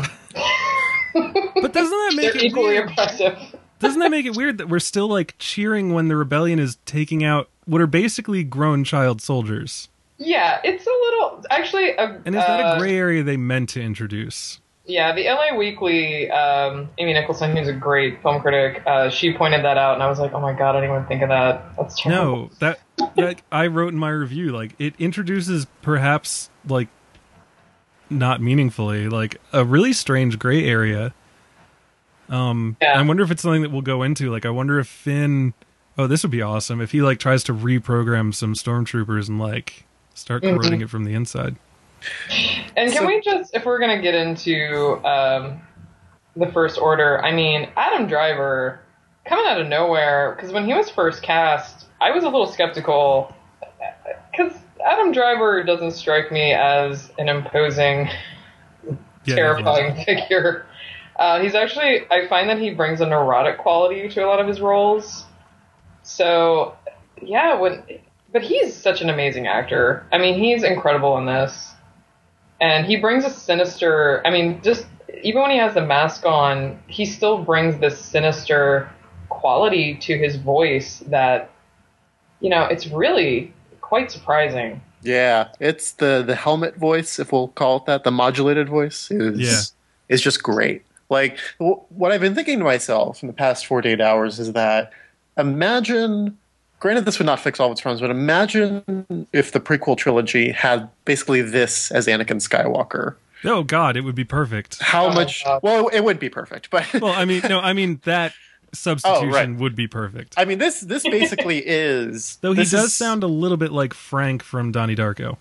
[SPEAKER 1] But doesn't that make
[SPEAKER 3] They're
[SPEAKER 1] it
[SPEAKER 3] equally
[SPEAKER 1] weird?
[SPEAKER 3] oppressive.
[SPEAKER 1] Doesn't that make it weird that we're still like cheering when the rebellion is taking out what are basically grown child soldiers?
[SPEAKER 3] Yeah, it's a little actually.
[SPEAKER 1] And is that a gray area they meant to introduce?
[SPEAKER 3] Yeah, the LA Weekly, Amy Nicholson, who's a great film critic, she pointed that out, and I was like, oh my god, I didn't even think of that. That's terrible.
[SPEAKER 1] No, that I wrote in my review, like, it introduces perhaps, like, not meaningfully, like, a really strange gray area. Yeah. I wonder if it's something that we'll go into. Like, I wonder if Finn... Oh, this would be awesome. If he, like, tries to reprogram some stormtroopers and, like, start corroding it from the inside.
[SPEAKER 3] And can we just, if we're going to get into the First Order, I mean, Adam Driver, coming out of nowhere, because when he was first cast, I was a little skeptical, because Adam Driver doesn't strike me as an imposing, terrifying figure. He's actually, I find that he brings a neurotic quality to a lot of his roles. So, yeah, but he's such an amazing actor. I mean, he's incredible in this. And he brings a sinister, I mean, just, even when he has the mask on, he still brings this sinister quality to his voice that, you know, it's really quite surprising.
[SPEAKER 2] Yeah, it's the helmet voice, if we'll call it that, the modulated voice is just great. Like, what I've been thinking to myself in the past 48 hours is that imagine, granted this would not fix all of its problems, but imagine if the prequel trilogy had basically this as Anakin Skywalker.
[SPEAKER 1] Oh God, it would be perfect.
[SPEAKER 2] How much? Well, it would be perfect, but
[SPEAKER 1] well, I mean that substitution would be perfect.
[SPEAKER 2] I mean, this basically is.
[SPEAKER 1] Though he does sound a little bit like Frank from Donnie Darko.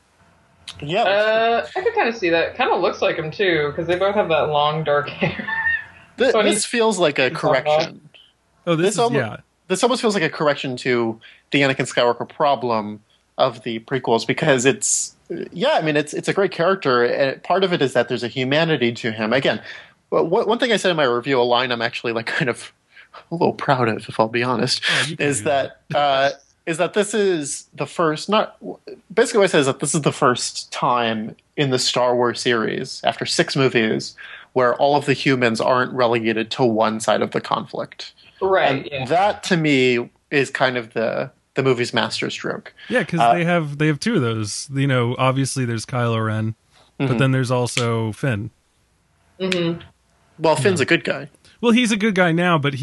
[SPEAKER 2] Yeah,
[SPEAKER 3] I could kind of see that. Kind of looks like him too, because they both have that long dark hair.
[SPEAKER 2] This feels like a correction.
[SPEAKER 1] Oh, this
[SPEAKER 2] almost feels like a correction to the Anakin Skywalker problem of the prequels, because it's a great character, and part of it is that there's a humanity to him. Again, one thing I said in my review, a line I'm actually like kind of a little proud of, if I'll be honest, is that this is the first, basically what I said is that this is the first time in the Star Wars series, after 6 movies, where all of the humans aren't relegated to one side of the conflict.
[SPEAKER 3] Right.
[SPEAKER 2] And that to me is kind of the movie's masterstroke.
[SPEAKER 1] Yeah, because they have 2 of those. You know, obviously there's Kylo Ren, but then there's also Finn.
[SPEAKER 3] Mm-hmm.
[SPEAKER 2] Well, Finn's a good guy.
[SPEAKER 1] Well, he's a good guy now, but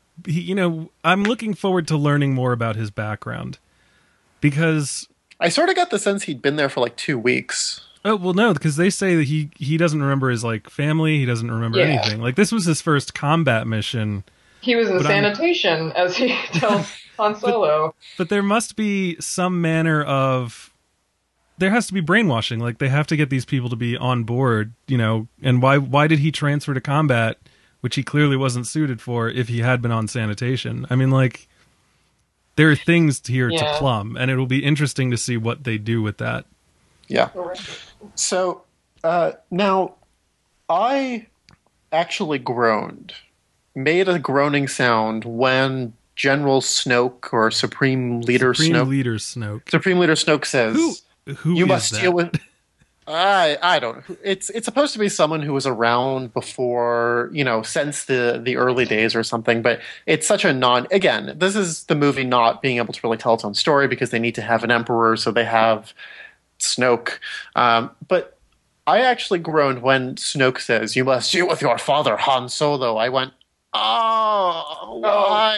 [SPEAKER 1] I'm looking forward to learning more about his background, because
[SPEAKER 2] I sort of got the sense he'd been there for like 2 weeks.
[SPEAKER 1] Oh, well, no, because they say that he doesn't remember his like family. He doesn't remember anything. Like, this was his first combat mission.
[SPEAKER 3] He was in sanitation, as he tells Han Solo.
[SPEAKER 1] But there must be some manner of... There has to be brainwashing. Like, they have to get these people to be on board, you know. And why did he transfer to combat, which he clearly wasn't suited for, if he had been on sanitation? I mean, like, there are things here to plumb, and it'll be interesting to see what they do with that.
[SPEAKER 2] Yeah. So, now, I actually groaned, made a groaning sound when General Snoke or Supreme Leader
[SPEAKER 1] Supreme
[SPEAKER 2] Snoke.
[SPEAKER 1] Leader Snoke.
[SPEAKER 2] Supreme Leader Snoke says,
[SPEAKER 1] Who
[SPEAKER 2] "You
[SPEAKER 1] is
[SPEAKER 2] must
[SPEAKER 1] that?
[SPEAKER 2] deal with." I don't. It's supposed to be someone who was around before, since the early days or something. But it's such a non. Again, this is the movie not being able to really tell its own story because they need to have an emperor, so they have Snoke. But I actually groaned when Snoke says, "You must deal with your father, Han Solo." I went, "Oh, why?"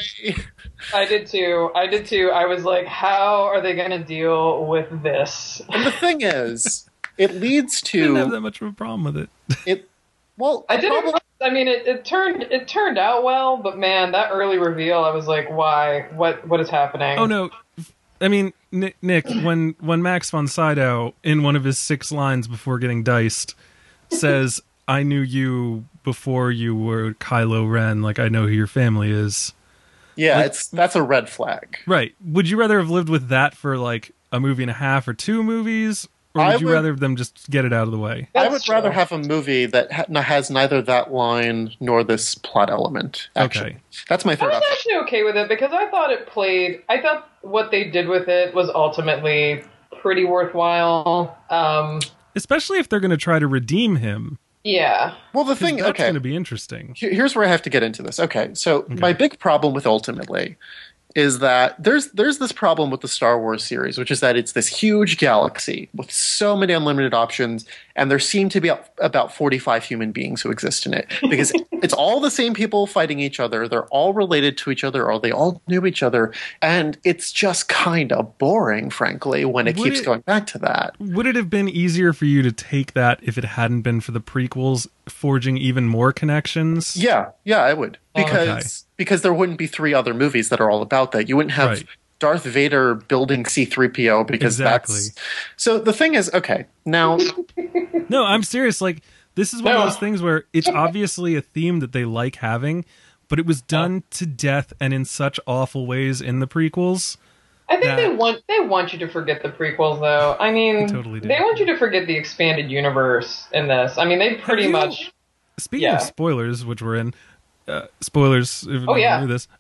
[SPEAKER 3] I did too. I was like, how are they going to deal with this?
[SPEAKER 2] And the thing is, it leads
[SPEAKER 1] I didn't have
[SPEAKER 2] to
[SPEAKER 1] that much of a problem with it.
[SPEAKER 2] it. Well,
[SPEAKER 3] I didn't.
[SPEAKER 2] probably-
[SPEAKER 3] I mean, it turned out well, but man, that early reveal, I was like, why? What is happening?
[SPEAKER 1] Oh no, I mean Nick, when Max von Sydow in one of his 6 lines before getting diced says, "I knew you before you were Kylo Ren. Like I know who your family is."
[SPEAKER 2] Yeah,
[SPEAKER 1] Like-
[SPEAKER 2] that's a red flag.
[SPEAKER 1] Right. Would you rather have lived with that for like a movie and a half or 2 movies? Or
[SPEAKER 2] I
[SPEAKER 1] would you
[SPEAKER 2] would-
[SPEAKER 1] rather them just get it out of the way?
[SPEAKER 2] I
[SPEAKER 3] That's
[SPEAKER 2] would rather
[SPEAKER 3] true.
[SPEAKER 2] have a movie that has neither that line nor this plot element. Actually,
[SPEAKER 1] Okay.
[SPEAKER 2] that's my
[SPEAKER 3] I
[SPEAKER 2] third
[SPEAKER 3] was
[SPEAKER 2] option.
[SPEAKER 3] actually okay with it because I thought what they did with it was ultimately pretty worthwhile.
[SPEAKER 1] Especially if they're going to try to redeem him.
[SPEAKER 3] Yeah.
[SPEAKER 2] Well, the
[SPEAKER 1] 'Cause
[SPEAKER 2] thing,
[SPEAKER 1] that's
[SPEAKER 2] okay,
[SPEAKER 1] going to be interesting.
[SPEAKER 2] here's where I have to get into this. Okay, so my big problem with Ultimately is that there's this problem with the Star Wars series, which is that it's this huge galaxy with so many unlimited options, and there seem to be about 45 human beings who exist in it because it's all the same people fighting each other. They're all related to each other, or they all knew each other, and it's just kind of boring, frankly, when it
[SPEAKER 1] Would
[SPEAKER 2] keeps
[SPEAKER 1] it-
[SPEAKER 2] going back to that.
[SPEAKER 1] Would it have been easier for you to take that if it hadn't been for the prequels forging even more connections?
[SPEAKER 2] Yeah, I would
[SPEAKER 1] Okay.
[SPEAKER 2] because there wouldn't be 3 other movies that are all about that. You wouldn't have
[SPEAKER 1] Right.
[SPEAKER 2] Darth Vader building C-3PO because
[SPEAKER 1] Exactly.
[SPEAKER 2] that's. So the thing is, okay, now
[SPEAKER 1] No, I'm serious. Like, this is one of
[SPEAKER 3] No.
[SPEAKER 1] those things where it's obviously a theme that they like having, but it was done to death and in such awful ways in the prequels.
[SPEAKER 3] I think
[SPEAKER 1] That-
[SPEAKER 3] they want you to forget the prequels, though. I mean,
[SPEAKER 1] They totally do.
[SPEAKER 3] they want you to forget the expanded universe in this. I mean, they pretty
[SPEAKER 1] you-
[SPEAKER 3] much.
[SPEAKER 1] Speaking
[SPEAKER 3] Yeah.
[SPEAKER 1] of spoilers, which we're in, spoilers. If
[SPEAKER 3] Oh,
[SPEAKER 1] you
[SPEAKER 3] yeah.
[SPEAKER 1] knew this.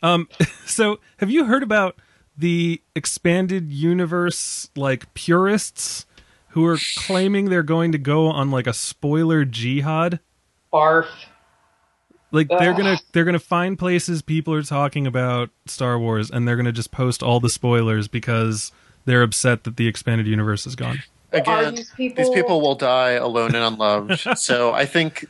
[SPEAKER 1] So have you heard about the expanded universe, like purists who are claiming they're going to go on like a spoiler jihad?
[SPEAKER 3] Barf.
[SPEAKER 1] Like
[SPEAKER 3] Ugh.
[SPEAKER 1] they're gonna find places people are talking about Star Wars, and they're gonna just post all the spoilers because they're upset that the expanded universe is gone.
[SPEAKER 2] again,
[SPEAKER 3] these
[SPEAKER 2] these
[SPEAKER 3] people-
[SPEAKER 2] people will die alone and unloved. So I think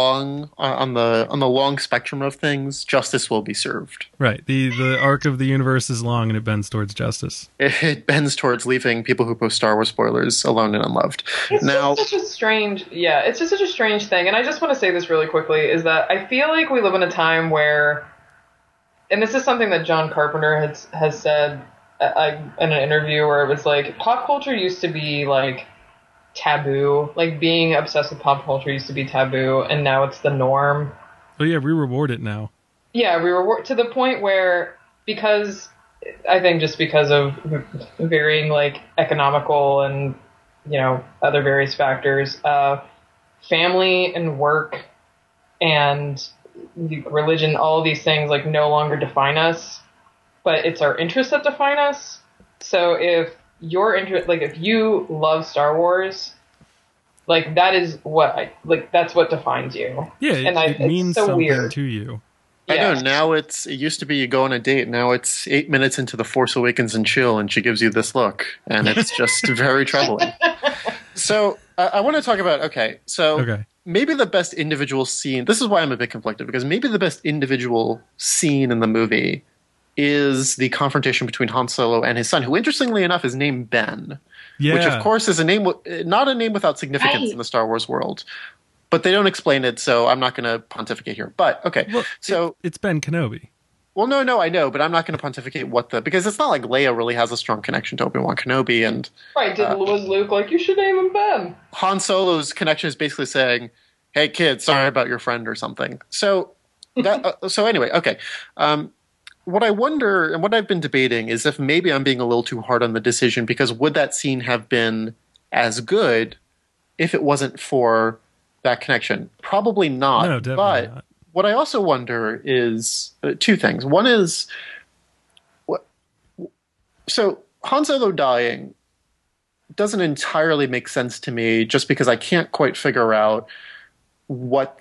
[SPEAKER 2] on the long spectrum of things, justice will be served.
[SPEAKER 1] Right. The arc of the universe is long, and it bends towards justice.
[SPEAKER 2] It bends towards leaving people who post Star Wars spoilers alone and unloved.
[SPEAKER 3] It's
[SPEAKER 2] Now,
[SPEAKER 3] just such a strange, it's just such a strange thing. And I just want to say this really quickly, is that I feel like we live in a time where, and this is something that John Carpenter has said in an interview where it was like, pop culture used to be like taboo, like being obsessed with pop culture used to be taboo, and now it's the norm.
[SPEAKER 1] Oh yeah, we reward it now.
[SPEAKER 3] Yeah, we were to the point where, because I think just because of varying like economical and other various factors, family and work and religion, all of these things like no longer define us, but it's our interests that define us. So if your interest, like if you love Star Wars, like that is that's what defines you.
[SPEAKER 1] Yeah,
[SPEAKER 3] And
[SPEAKER 1] it means
[SPEAKER 3] it's so
[SPEAKER 1] something
[SPEAKER 3] weird.
[SPEAKER 1] to you.
[SPEAKER 2] I
[SPEAKER 3] Yeah.
[SPEAKER 2] know now it used to be you go on a date. Now it's 8 minutes into The Force Awakens and chill, and she gives you this look, and it's just very troubling. So I want to talk about
[SPEAKER 1] Okay.
[SPEAKER 2] maybe the best individual scene. This is why I'm a bit conflicted, because maybe the best individual scene in the movie is the confrontation between Han Solo and his son, who interestingly enough is named Ben,
[SPEAKER 1] Yeah.
[SPEAKER 2] which of course is a name not a name without significance
[SPEAKER 3] Right.
[SPEAKER 2] in the Star Wars world. But they don't explain it, so I'm not going to pontificate here. But okay,
[SPEAKER 1] Well,
[SPEAKER 2] so
[SPEAKER 1] it's Ben Kenobi.
[SPEAKER 2] well, no, I know, but I'm not going to pontificate because it's not like Leia really has a strong connection to Obi-Wan Kenobi, and
[SPEAKER 3] Right, was Luke like, you should name him Ben?
[SPEAKER 2] Han Solo's connection is basically saying, "Hey, kid, sorry about your friend" or something. So that so anyway, okay. What I wonder and what I've been debating is if maybe I'm being a little too hard on the decision, because would that scene have been as good if it wasn't for that connection? Probably not.
[SPEAKER 1] No, definitely
[SPEAKER 2] but
[SPEAKER 1] not.
[SPEAKER 2] what I also wonder is 2 things. One is, So Han Solo dying doesn't entirely make sense to me, just because I can't quite figure out what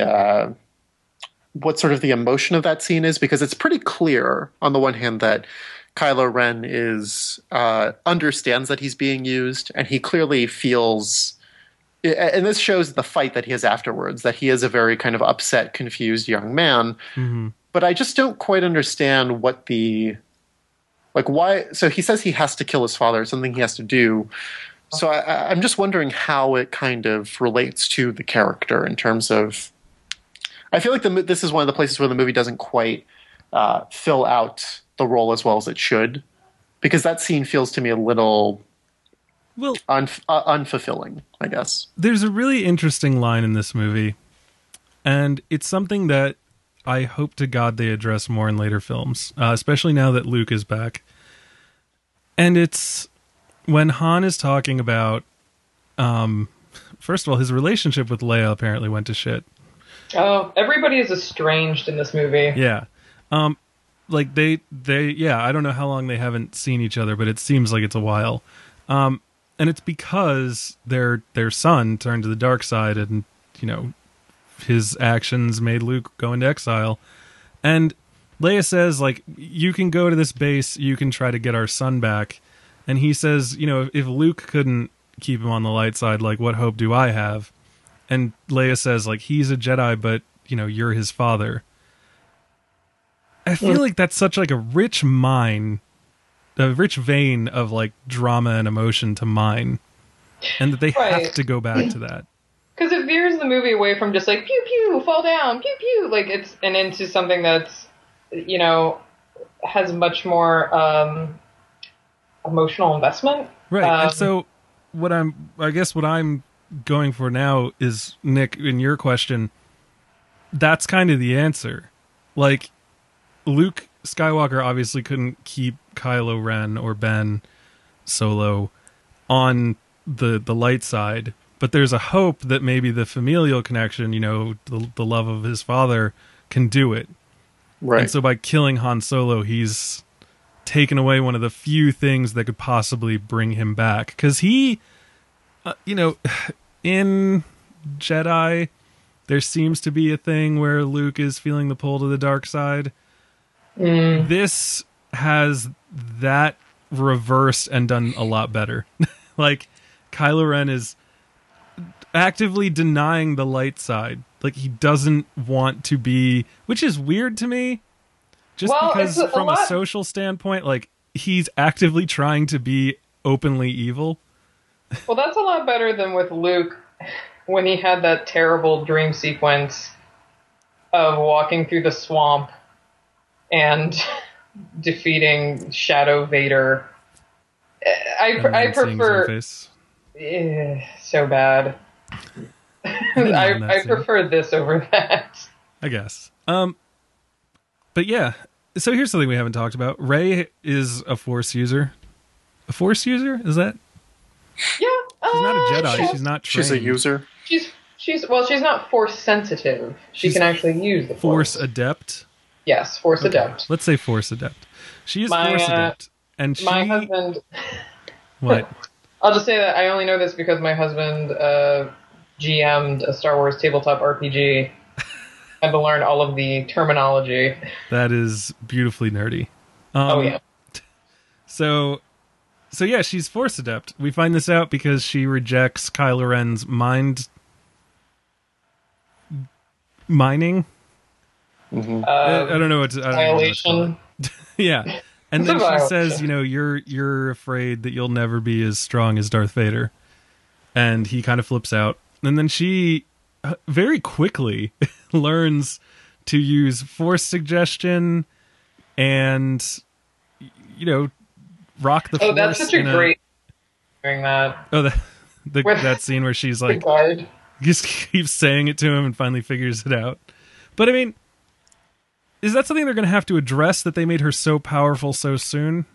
[SPEAKER 2] what sort of the emotion of that scene is, because it's pretty clear on the one hand that Kylo Ren is understands that he's being used, and he clearly feels, and this shows the fight that he has afterwards, that he is a very kind of upset, confused young man.
[SPEAKER 1] Mm-hmm.
[SPEAKER 2] But I just don't quite understand what why. So he says he has to kill his father, something he has to do. So I'm just wondering how it kind of relates to the character in terms of. I feel like this is one of the places where the movie doesn't quite fill out the role as well as it should, because that scene feels to me a little unfulfilling, I guess.
[SPEAKER 1] There's a really interesting line in this movie, and it's something that I hope to God they address more in later films, especially now that Luke is back. And it's when Han is talking about, first of all, his relationship with Leia apparently went to shit.
[SPEAKER 3] Oh, everybody is estranged in this movie.
[SPEAKER 1] Yeah. Like they I don't know how long they haven't seen each other, but it seems like it's a while. And it's because their son turned to the dark side, and, you know, his actions made Luke go into exile. And Leia says, like, you can go to this base, you can try to get our son back. And he says, you know, if Luke couldn't keep him on the light side, like, what hope do I have? And Leia says, like, he's a Jedi, but, you know, you're his father. I feel like that's such, like, a rich vein of, like, drama and emotion to mine. And that they have to go back to that.
[SPEAKER 3] Because it veers the movie away from just, like, pew pew, fall down, pew pew, like, and into something that's, you know, has much more emotional investment.
[SPEAKER 1] Right. And so what I'm going for now is, Nick, in your question, that's kind of the answer. Like, Luke Skywalker obviously couldn't keep Kylo Ren or Ben Solo on the light side, but there's a hope that maybe the familial connection, you know, the love of his father, can do it.
[SPEAKER 2] Right.
[SPEAKER 1] And so by killing Han Solo, he's taken away one of the few things that could possibly bring him back. Because he, you know, in Jedi, there seems to be a thing where Luke is feeling the pull to the dark side. This has that reversed and done a lot better. Like, Kylo Ren is actively denying the light side. Like, he doesn't want to be, which is weird to me. Just because from a social standpoint, like, he's actively trying to be openly evil.
[SPEAKER 3] Well, that's a lot better than with Luke when he had that terrible dream sequence of walking through the swamp and defeating Shadow Vader. I prefer... so bad. I prefer this over that.
[SPEAKER 1] I guess. But yeah, so here's something we haven't talked about. Rey is a Force user. A Force user? Is that?
[SPEAKER 3] Yeah.
[SPEAKER 1] She's not a Jedi. She's not trained.
[SPEAKER 2] She's a user.
[SPEAKER 3] She's not Force sensitive. She's can actually use the
[SPEAKER 1] Force adept.
[SPEAKER 3] Yes, Force adept.
[SPEAKER 1] Let's say Force adept. She is Force adept, and
[SPEAKER 3] my husband.
[SPEAKER 1] What?
[SPEAKER 3] I'll just say that I only know this because my husband GM'd a Star Wars tabletop RPG. I had to learn all of the terminology.
[SPEAKER 1] That is beautifully nerdy.
[SPEAKER 3] Oh yeah.
[SPEAKER 1] So yeah, she's Force adept. We find this out because she rejects Kylo Ren's mining.
[SPEAKER 2] Mm-hmm.
[SPEAKER 1] I don't know what to,
[SPEAKER 3] violation.
[SPEAKER 1] Yeah. And then she says, you know, you're afraid that you'll never be as strong as Darth Vader. And he kind of flips out. And then she very quickly learns to use Force suggestion and, you know, rock the Force.
[SPEAKER 3] Oh, that's such a great doing that.
[SPEAKER 1] Oh, that scene where she's like, just keeps saying it to him and finally figures it out. But I mean, is that something they're going to have to address, that they made her so powerful so soon?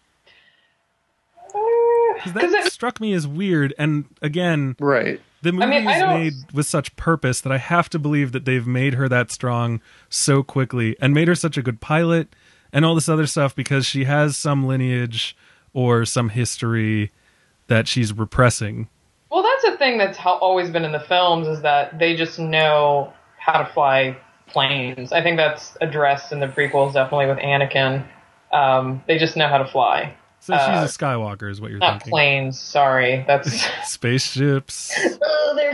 [SPEAKER 1] Because that struck me as weird. And again,
[SPEAKER 2] right.
[SPEAKER 1] The movie is made with such purpose that I have to believe that they've made her that strong so quickly and made her such a good pilot and all this other stuff because she has some lineage or some history that she's repressing.
[SPEAKER 3] Well, that's a thing that's always been in the films, is that they just know how to fly planes. I think that's addressed in the prequels, definitely with Anakin. They just know how to fly.
[SPEAKER 1] So she's a Skywalker is what you're
[SPEAKER 3] not
[SPEAKER 1] thinking.
[SPEAKER 3] Not planes, sorry. That's
[SPEAKER 1] spaceships.
[SPEAKER 3] Oh, they're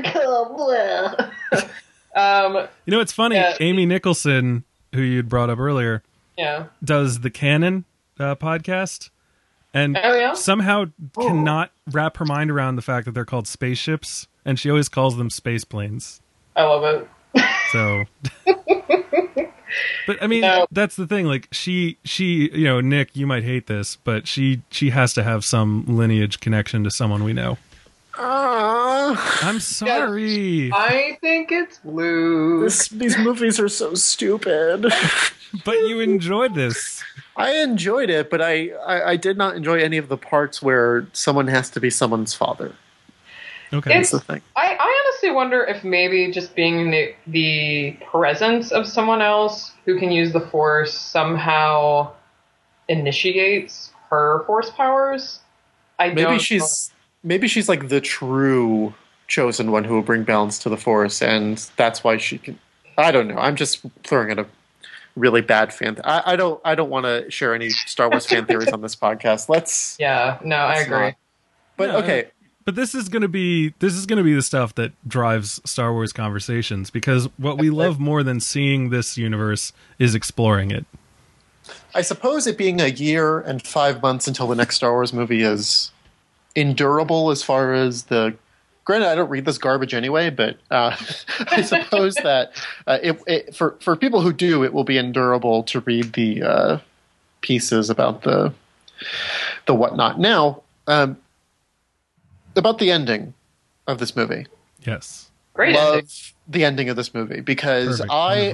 [SPEAKER 3] cool.
[SPEAKER 1] You know, it's funny. Amy Nicholson, who you'd brought up earlier, does the Canon podcast. And somehow cannot wrap her mind around the fact that they're called spaceships, and she always calls them space planes.
[SPEAKER 3] I love it.
[SPEAKER 1] So, but I mean, that's the thing. Like she, you know, Nick, you might hate this, but she has to have some lineage connection to someone we know. I'm sorry.
[SPEAKER 3] I think it's Luke.
[SPEAKER 2] These movies are so stupid.
[SPEAKER 1] But you enjoyed this.
[SPEAKER 2] I enjoyed it, but I did not enjoy any of the parts where someone has to be someone's father.
[SPEAKER 1] Okay,
[SPEAKER 2] that's the thing.
[SPEAKER 3] I honestly wonder if maybe just being the presence of someone else who can use the Force somehow initiates her Force powers. Maybe she's like the true chosen one who will bring balance to the Force, and that's why she can. I don't know. I'm just throwing out a really bad fan. I don't want to share any Star Wars fan theories on this podcast. I agree. But okay.
[SPEAKER 1] But this is going to be the stuff that drives Star Wars conversations, because what we love more than seeing this universe is exploring it.
[SPEAKER 2] I suppose it being a year and 5 months until the next Star Wars movie is endurable as far as the. Granted, I don't read this garbage anyway, but I suppose that for people who do, it will be endurable to read the pieces about the whatnot. Now, about the ending of this movie.
[SPEAKER 1] Yes.
[SPEAKER 3] Great.
[SPEAKER 2] Love the ending of this movie because I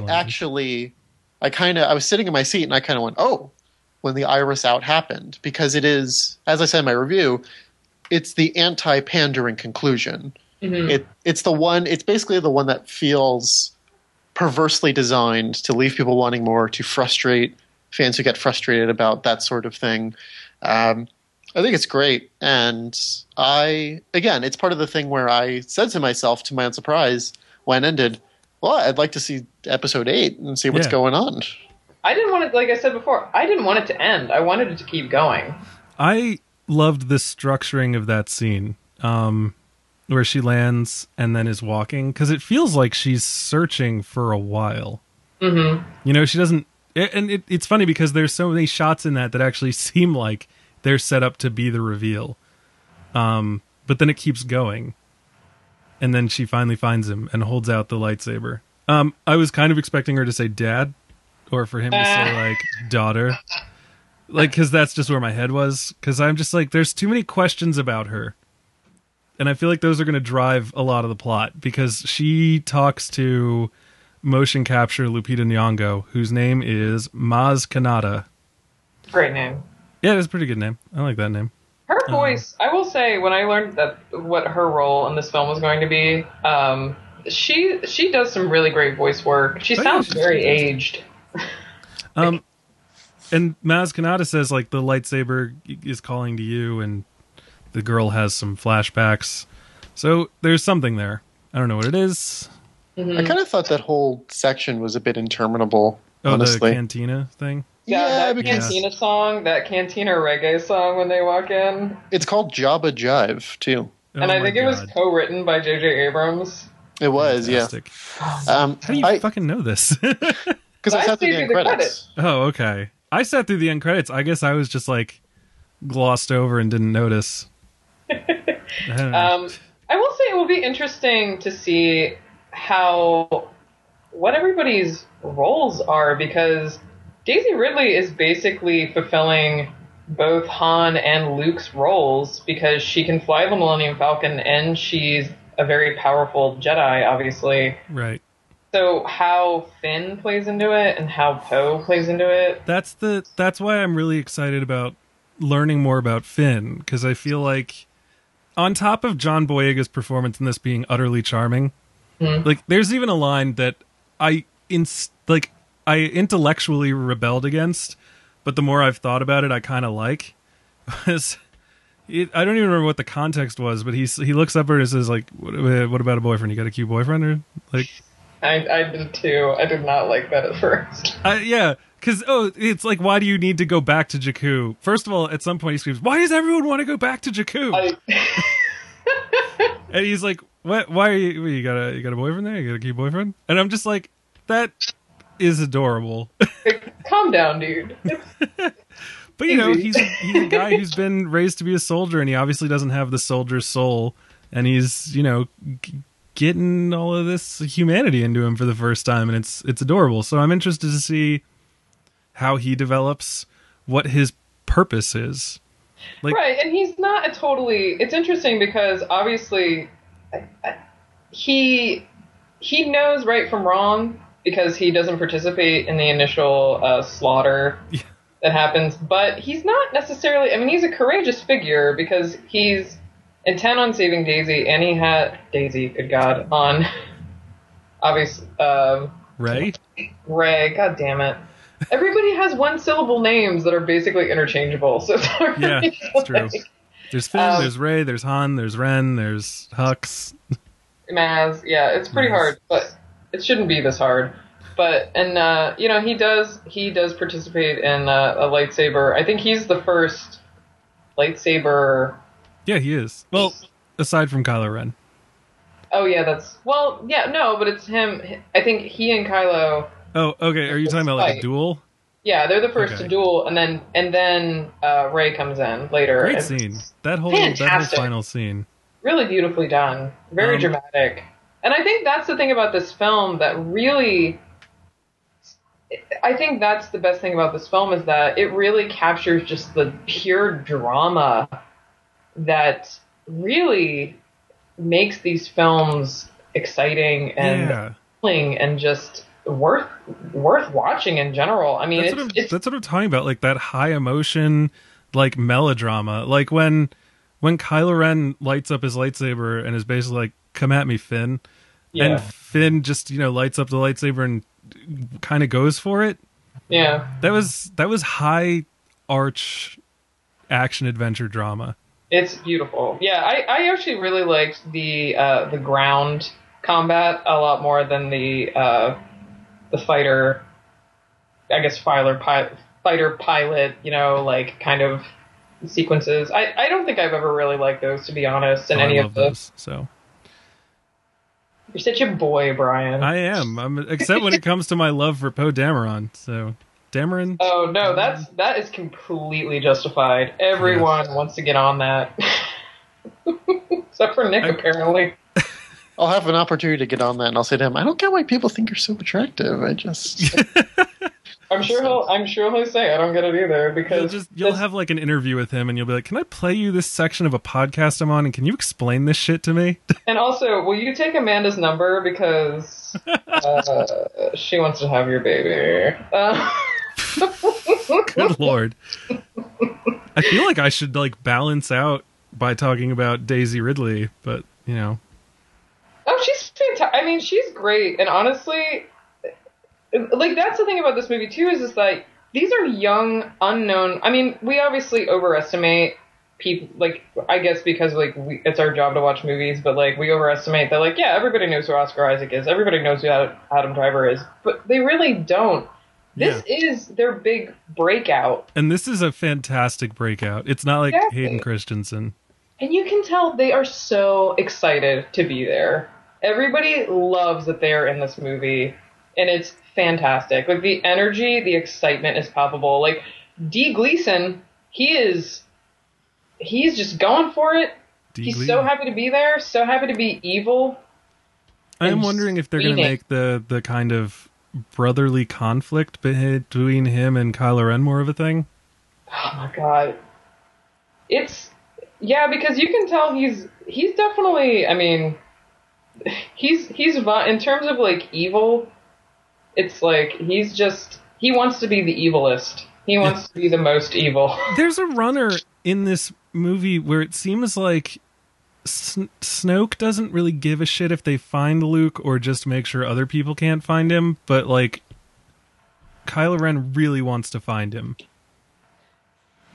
[SPEAKER 2] was sitting in my seat and I kind of went, oh, when the Iris out happened, because it is, as I said in my review, it's the anti-pandering conclusion. Mm-hmm. It's basically the one that feels perversely designed to leave people wanting more, to frustrate fans who get frustrated about that sort of thing. I think it's great. And it's part of the thing where I said to myself, to my own surprise, when it ended, well, I'd like to see episode 8 and see what's going on.
[SPEAKER 3] I didn't want it, like I said before, I didn't want it to end. I wanted it to keep going.
[SPEAKER 1] I loved the structuring of that scene where she lands and then is walking, because it feels like she's searching for a while.
[SPEAKER 3] Mm-hmm.
[SPEAKER 1] You know, she doesn't, and it's funny because there's so many shots in that actually seem like they're set up to be the reveal. But then it keeps going. And then she finally finds him and holds out the lightsaber. I was kind of expecting her to say dad, or for him to say like daughter. Like, because that's just where my head was. Because I'm just like, there's too many questions about her. And I feel like those are going to drive a lot of the plot. Because she talks to motion capture Lupita Nyong'o, whose name is Maz Kanata. Great name. Yeah, it's a pretty good name. I like that name.
[SPEAKER 3] Her voice, I will say, when I learned that what her role in this film was going to be, she does some really great voice work. She sounds very aged.
[SPEAKER 1] And Maz Kanata says, like, the lightsaber is calling to you, and the girl has some flashbacks. So there's something there. I don't know what it is.
[SPEAKER 2] Mm-hmm. I kind of thought that whole section was a bit interminable, honestly.
[SPEAKER 1] The cantina thing?
[SPEAKER 3] Yeah, that cantina song, that cantina reggae song when they walk in.
[SPEAKER 2] It's called Jabba Jive, too.
[SPEAKER 3] And I think it was co-written by J.J. Abrams.
[SPEAKER 2] It was,
[SPEAKER 1] fantastic. How do you fucking know this?
[SPEAKER 2] Because I sat through the end credits.
[SPEAKER 1] Oh, okay. I sat through the end credits. I guess I was just like glossed over and didn't notice.
[SPEAKER 3] I will say it will be interesting to see what everybody's roles are, because Daisy Ridley is basically fulfilling both Han and Luke's roles, because she can fly the Millennium Falcon and she's a very powerful Jedi, obviously.
[SPEAKER 1] Right.
[SPEAKER 3] So how Finn plays into it and how Poe plays into it.
[SPEAKER 1] That's why I'm really excited about learning more about Finn, because I feel like on top of John Boyega's performance in this being utterly charming, like there's even a line that I intellectually rebelled against but the more I've thought about it, I kind of like. Was I don't even remember what the context was, but he looks up at her and says, like, what about a boyfriend? You got a cute boyfriend? Or like,
[SPEAKER 3] I did too. I did not like that at first.
[SPEAKER 1] yeah, because it's like, why do you need to go back to Jakku? First of all, at some point he screams, "Why does everyone want to go back to Jakku?" And he's like, "What? Why are you got a boyfriend there? You got a cute boyfriend?" And I'm just like, that is adorable.
[SPEAKER 3] Calm down, dude.
[SPEAKER 1] But you know, he's a guy who's been raised to be a soldier, and he obviously doesn't have the soldier's soul, and he's, you know, getting all of this humanity into him for the first time, and it's adorable. So I'm interested to see how he develops, what his purpose is. Like,
[SPEAKER 3] right, and he's not a totally... It's interesting because obviously he knows right from wrong because he doesn't participate in the initial slaughter that happens, but he's not necessarily... I mean, he's a courageous figure because he's intent on saving Daisy, and he had... Daisy, good God, on... Obviously...
[SPEAKER 1] Ray?
[SPEAKER 3] Ray, god damn it. Everybody has one-syllable names that are basically interchangeable, so it's hard
[SPEAKER 1] Yeah, it's true.
[SPEAKER 3] like,
[SPEAKER 1] There's Finn, there's Ray, there's Han, there's Ren, there's Hux.
[SPEAKER 3] Maz, yeah, it's pretty hard, but it shouldn't be this hard. But, and, you know, he does participate in a lightsaber. I think he's the first lightsaber...
[SPEAKER 1] Yeah, he is. Well, aside from Kylo Ren.
[SPEAKER 3] Oh, yeah, that's... Well, yeah, no, but it's him. I think he and Kylo...
[SPEAKER 1] Oh, okay, are you talking about like a duel?
[SPEAKER 3] Yeah, they're the first to duel, and then Rey comes in later.
[SPEAKER 1] Great scene. That whole final scene.
[SPEAKER 3] Really beautifully done. Very dramatic. And I think that's the thing about this film that really... I think that's the best thing about this film is that it really captures just the pure drama that really makes these films exciting and thrilling and just worth watching in general. I mean,
[SPEAKER 1] that's what I'm talking about, like that high emotion, like melodrama. Like when Kylo Ren lights up his lightsaber and is basically like, "Come at me, Finn." Yeah. And Finn just, you know, lights up the lightsaber and kind of goes for it.
[SPEAKER 3] Yeah.
[SPEAKER 1] That was high arch action adventure drama.
[SPEAKER 3] It's beautiful. Yeah, I actually really liked the ground combat a lot more than the fighter, I guess fighter pilot, you know, like kind of sequences. I don't think I've ever really liked those, to be honest, in any of those.
[SPEAKER 1] So
[SPEAKER 3] you're such a boy, Brian.
[SPEAKER 1] I am. Except when it comes to my love for Poe Dameron. So Dameron.
[SPEAKER 3] Oh no, that is completely justified. Everyone wants to get on that, except for Nick, apparently.
[SPEAKER 2] I'll have an opportunity to get on that, and I'll say to him, "I don't get why people think you're so attractive. I just."
[SPEAKER 3] I'm sure he'll say I don't get it either, because
[SPEAKER 1] you'll have like an interview with him and you'll be like, "Can I play you this section of a podcast I'm on, and can you explain this shit to me?"
[SPEAKER 3] And also, will you take Amanda's number because she wants to have your baby.
[SPEAKER 1] Good Lord. I feel like I should like balance out by talking about Daisy Ridley, but you know.
[SPEAKER 3] Oh, she's fantastic. I mean, she's great, and honestly, like that's the thing about this movie too, is just like these are young, unknown. I mean, we obviously overestimate people. Like, I guess because like it's our job to watch movies, but like we overestimate that. Like, yeah, everybody knows who Oscar Isaac is. Everybody knows who Adam Driver is, but they really don't. This is their big breakout,
[SPEAKER 1] and this is a fantastic breakout. It's not like Hayden Christensen,
[SPEAKER 3] and you can tell they are so excited to be there. Everybody loves that they're in this movie, and it's fantastic. Like, the energy, the excitement is palpable. Like, Dee Gleason, he's just going for it. He's so happy to be there, so happy to be evil.
[SPEAKER 1] I am wondering if they're going to make the kind of brotherly conflict between him and Kylo Ren more of a thing.
[SPEAKER 3] Oh my god. Because you can tell he's definitely, I mean, he's in terms of like evil, it's like he wants to be the evilest. He wants to be the most evil.
[SPEAKER 1] There's a runner in this movie where it seems like Snoke doesn't really give a shit if they find Luke or just make sure other people can't find him, but like Kylo Ren really wants to find him.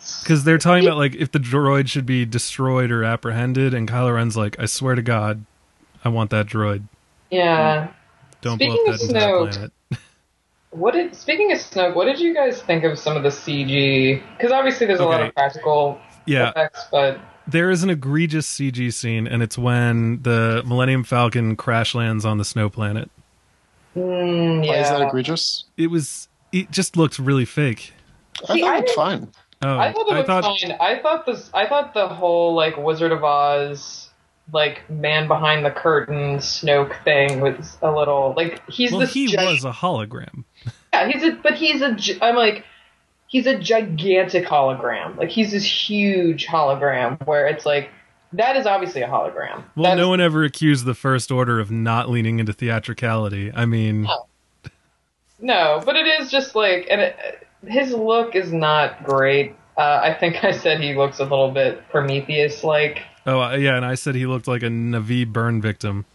[SPEAKER 1] Because they're talking about, like, if the droid should be destroyed or apprehended, and Kylo Ren's like, I swear to God, I want that droid.
[SPEAKER 3] Yeah.
[SPEAKER 1] Don't
[SPEAKER 3] Speaking
[SPEAKER 1] blow up
[SPEAKER 3] of
[SPEAKER 1] that entire
[SPEAKER 3] Snoke,
[SPEAKER 1] planet.
[SPEAKER 3] Speaking of Snoke, what did you guys think of some of the CG? Because obviously there's a lot
[SPEAKER 1] Okay.
[SPEAKER 3] of practical effects, but
[SPEAKER 1] There is an egregious CG scene, and it's when the Millennium Falcon crash lands on the snow planet.
[SPEAKER 3] yeah.
[SPEAKER 2] Why is that egregious?
[SPEAKER 1] It just looked really fake.
[SPEAKER 2] I thought it looked fine.
[SPEAKER 1] Oh,
[SPEAKER 3] I thought it was fine. I thought the whole like Wizard of Oz, like man behind the curtain Snoke thing was a little like he's
[SPEAKER 1] well,
[SPEAKER 3] this.
[SPEAKER 1] he was a hologram.
[SPEAKER 3] Yeah, he's a gigantic hologram. Like he's this huge hologram where it's like that is obviously a hologram.
[SPEAKER 1] Well, no one ever accused the First Order of not leaning into theatricality. I mean,
[SPEAKER 3] no, but it is just like his look is not great. I think I said he looks a little bit Prometheus-like.
[SPEAKER 1] oh yeah, and I said he looked like a Na'vi burn victim.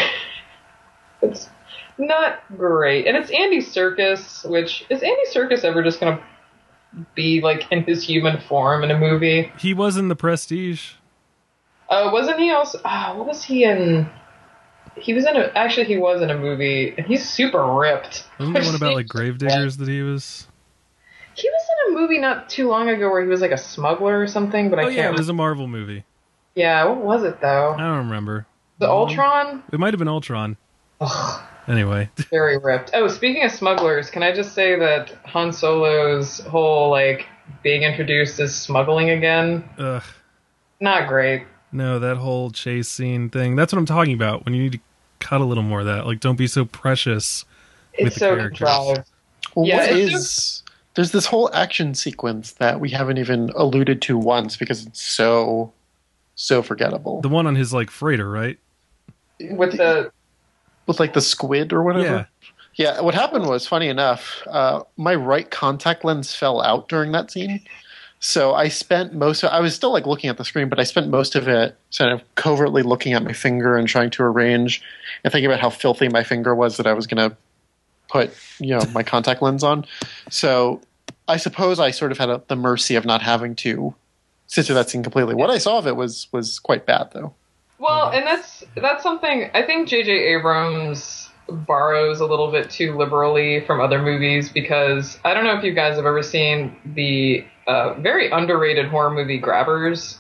[SPEAKER 3] It's not great. And it's Andy Serkis, which is Andy Serkis ever just going to be like in his human form in a movie?
[SPEAKER 1] He was in The Prestige.
[SPEAKER 3] Wasn't he also... what was he in... He was in a movie, and he's super ripped.
[SPEAKER 1] Wasn't there one about like gravediggers that he was?
[SPEAKER 3] He was in a movie not too long ago where he was like a smuggler or something, but I can't
[SPEAKER 1] Yeah, it
[SPEAKER 3] remember.
[SPEAKER 1] was a Marvel movie.
[SPEAKER 3] Yeah, what was it though?
[SPEAKER 1] I don't remember.
[SPEAKER 3] The Ultron?
[SPEAKER 1] It might have been Ultron.
[SPEAKER 3] Ugh,
[SPEAKER 1] Anyway.
[SPEAKER 3] very ripped. Oh, speaking of smugglers, can I just say that Han Solo's whole like being introduced as smuggling again?
[SPEAKER 1] Ugh.
[SPEAKER 3] Not great.
[SPEAKER 1] No, that whole chase scene thing. That's what I'm talking about. When you need to cut a little more of that. Like, don't be so precious with
[SPEAKER 3] It's
[SPEAKER 1] the
[SPEAKER 3] so
[SPEAKER 1] characters.
[SPEAKER 3] contrived.
[SPEAKER 2] Well,
[SPEAKER 3] Yeah,
[SPEAKER 2] what
[SPEAKER 3] it's
[SPEAKER 2] is... There's this whole action sequence that we haven't even alluded to once because it's so forgettable.
[SPEAKER 1] The one on his, like, freighter, right?
[SPEAKER 3] With the
[SPEAKER 2] With like the squid or whatever.
[SPEAKER 1] Yeah.
[SPEAKER 2] Yeah, what happened was, funny enough, my right contact lens fell out during that scene. So I spent I was still like looking at the screen, but I spent most of it sort of covertly looking at my finger and trying to arrange and thinking about how filthy my finger was that I was going to put, my contact lens on. So I suppose I sort of had the mercy of not having to sit through that scene completely. What I saw of it was quite bad, though.
[SPEAKER 3] well, and that's something I think J.J. Abrams borrows a little bit too liberally from other movies because I don't know if you guys have ever seen the very underrated horror movie Grabbers.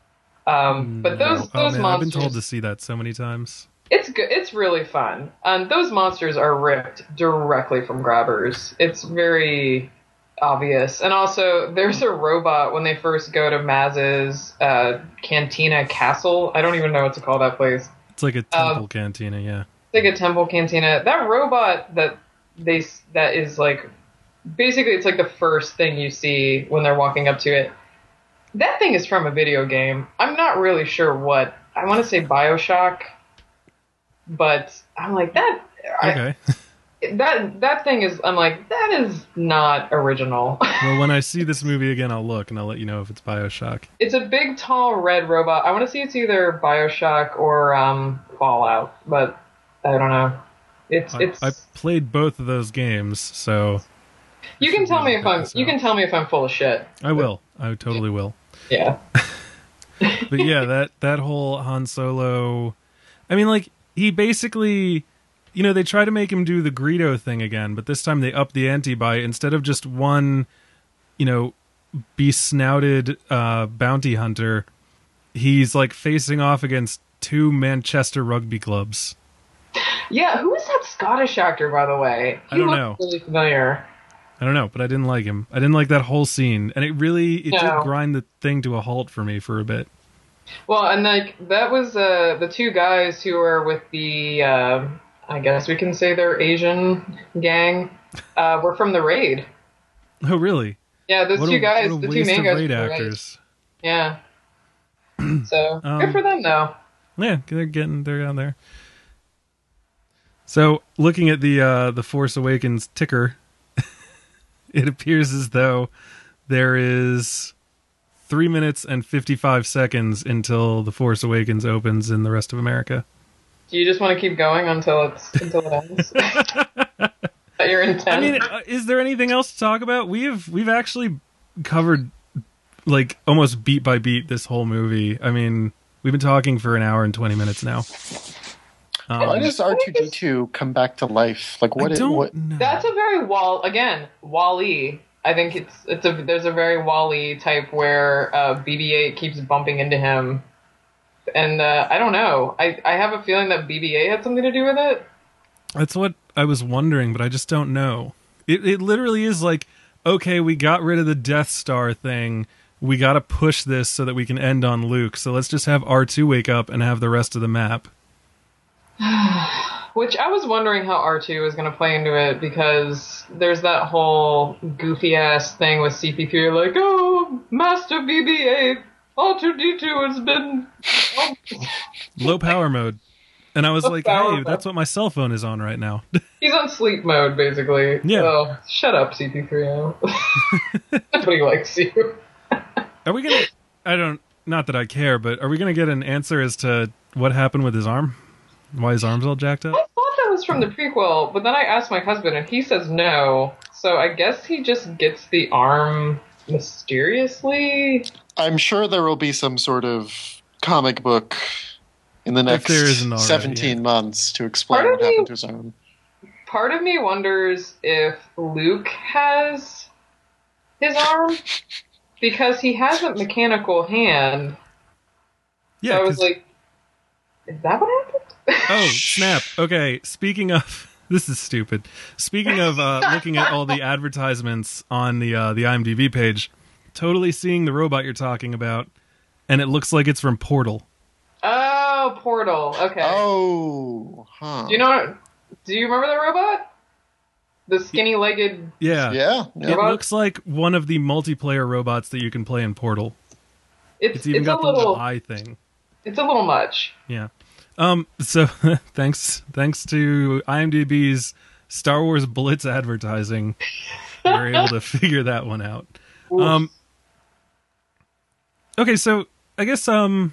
[SPEAKER 3] But those monsters,
[SPEAKER 1] I've been told to see that so many times.
[SPEAKER 3] It's good. It's really fun. Those monsters are ripped directly from Grabbers. It's very obvious. And also, there's a robot when they first go to Maz's Cantina Castle. I don't even know what to call that place.
[SPEAKER 1] It's like a temple cantina, yeah.
[SPEAKER 3] It's like a temple cantina. That robot that is like basically it's like the first thing you see when they're walking up to it. That thing is from a video game. I'm not really sure what. I want to say BioShock, but I'm like that.
[SPEAKER 1] Okay.
[SPEAKER 3] That thing is. I'm like that is not original.
[SPEAKER 1] Well, when I see this movie again, I'll look and I'll let you know if it's BioShock.
[SPEAKER 3] It's a big, tall, red robot. I want to see it's either BioShock or Fallout, but I don't know.
[SPEAKER 1] I played both of those games, so
[SPEAKER 3] you can tell me if I'm full of shit.
[SPEAKER 1] I will. I totally will.
[SPEAKER 3] Yeah.
[SPEAKER 1] But yeah, that whole Han Solo, I mean, like, he basically, they try to make him do the Greedo thing again, but this time they up the ante by, instead of just one, besnouted bounty hunter, he's like facing off against two Manchester rugby clubs.
[SPEAKER 3] Yeah, who is that Scottish actor, by the way?
[SPEAKER 1] I don't know.
[SPEAKER 3] Really familiar.
[SPEAKER 1] I don't know, but I didn't like him. I didn't like that whole scene, and it did grind the thing to a halt for me for a bit.
[SPEAKER 3] Well, and like that was the two guys who were with the I guess we can say they're Asian gang were from the Raid.
[SPEAKER 1] Oh, really?
[SPEAKER 3] Yeah, those two guys, the two main guys,
[SPEAKER 1] Raid
[SPEAKER 3] were
[SPEAKER 1] actors.
[SPEAKER 3] Yeah. So good for them, though.
[SPEAKER 1] Yeah, they're down there. So, looking at the Force Awakens ticker, it appears as though there is 3 minutes and 55 seconds until The Force Awakens opens in the rest of America.
[SPEAKER 3] Do you just want to keep going until it ends? At your intent?
[SPEAKER 1] I mean, is there anything else to talk about? We've actually covered like almost beat by beat this whole movie. I mean, we've been talking for an hour and 20 minutes now.
[SPEAKER 2] Why does R2D2 come back to life? Like, what?
[SPEAKER 1] I don't
[SPEAKER 2] what?
[SPEAKER 1] know.
[SPEAKER 3] That's a very Wall-E. I think there's a very Wall-E type where BB-8 keeps bumping into him, and I don't know. I have a feeling that BB-8 had something to do with it.
[SPEAKER 1] That's what I was wondering, but I just don't know. It literally is like, okay, we got rid of the Death Star thing. We got to push this so that we can end on Luke. So let's just have R2 wake up and have the rest of the map.
[SPEAKER 3] Which I was wondering how R2 was going to play into it, because there's that whole goofy-ass thing with CP3, like, oh, Master BB-8, R2D2 has been...
[SPEAKER 1] Low power mode. And I was like,
[SPEAKER 3] power
[SPEAKER 1] hey,
[SPEAKER 3] mode.
[SPEAKER 1] that's what my cell phone is on right now.
[SPEAKER 3] He's on sleep mode, basically.
[SPEAKER 1] Yeah.
[SPEAKER 3] So, shut up, CP3. Nobody likes you.
[SPEAKER 1] Are we going to... Not that I care, but are we going to get an answer as to what happened with his arm? Why his arm's all jacked up?
[SPEAKER 3] I thought that was from the prequel, but then I asked my husband, and he says no. So I guess he just gets the arm mysteriously.
[SPEAKER 2] I'm sure there will be some sort of comic book in the next
[SPEAKER 1] there isn't already,
[SPEAKER 2] 17 months to explain
[SPEAKER 3] Part of
[SPEAKER 2] what happened
[SPEAKER 3] me-
[SPEAKER 2] to his arm.
[SPEAKER 3] Part of me wonders if Luke has his arm, because he has a mechanical hand.
[SPEAKER 1] Yeah,
[SPEAKER 3] So I was
[SPEAKER 1] 'cause-
[SPEAKER 3] like, is that what happened?
[SPEAKER 1] Oh, snap. Okay, speaking of... This is stupid. Speaking of looking at all the advertisements on the IMDb page, totally seeing the robot you're talking about, and it looks like it's from Portal.
[SPEAKER 3] Oh, Portal. Okay.
[SPEAKER 2] Oh, huh.
[SPEAKER 3] Do you remember the robot? The skinny-legged...
[SPEAKER 1] Yeah.
[SPEAKER 2] Yeah.
[SPEAKER 1] It
[SPEAKER 2] yeah.
[SPEAKER 1] looks like one of the multiplayer robots that you can play in Portal. It's even got
[SPEAKER 3] a
[SPEAKER 1] the
[SPEAKER 3] little...
[SPEAKER 1] little eye thing.
[SPEAKER 3] It's a little much.
[SPEAKER 1] Yeah. So thanks to IMDb's Star Wars Blitz advertising, we were able to figure that one out. Okay, so I guess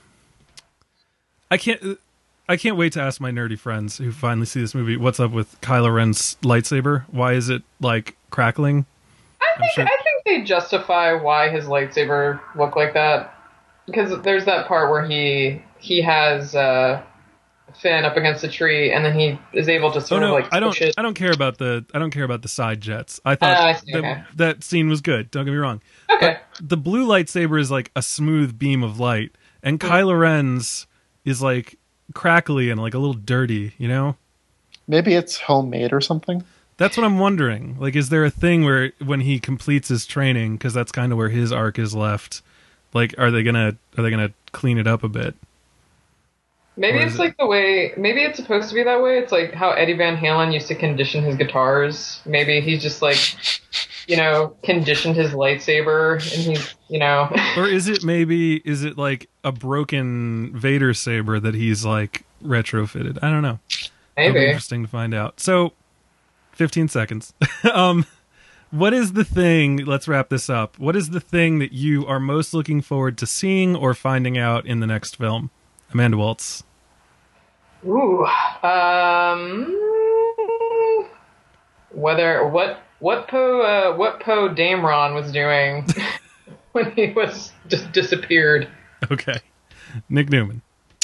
[SPEAKER 1] I can't wait to ask my nerdy friends who finally see this movie what's up with Kylo Ren's lightsaber. Why is it like crackling?
[SPEAKER 3] I think they justify why his lightsaber looked like that, because there's that part where he has Finn up against a tree, and then he is able to sort of like push it.
[SPEAKER 1] I don't care about the side jets. I thought
[SPEAKER 3] I see, okay.
[SPEAKER 1] that scene was good. Don't get me wrong.
[SPEAKER 3] Okay.
[SPEAKER 1] But the blue lightsaber is like a smooth beam of light, and Kylo Ren's is like crackly and like a little dirty. You know,
[SPEAKER 2] Maybe it's homemade or something.
[SPEAKER 1] that's what I'm wondering. Like, is there a thing where when he completes his training, because that's kind of where his arc is left? Like, are they gonna clean it up a bit?
[SPEAKER 3] Maybe
[SPEAKER 1] Or
[SPEAKER 3] it's
[SPEAKER 1] is
[SPEAKER 3] like the way. Maybe it's supposed to be that way. It's like how Eddie Van Halen used to condition his guitars. Maybe he's just like, conditioned his lightsaber, and he's,
[SPEAKER 1] Or is it like a broken Vader saber that he's like retrofitted? I don't know. It'll be
[SPEAKER 3] maybe.
[SPEAKER 1] interesting to find out. So, 15 seconds. What is the thing? Let's wrap this up. What is the thing that you are most looking forward to seeing or finding out in the next film? Amanda Waltz.
[SPEAKER 3] Ooh. What Poe Dameron was doing when he was just disappeared.
[SPEAKER 1] Okay. Nick Newman.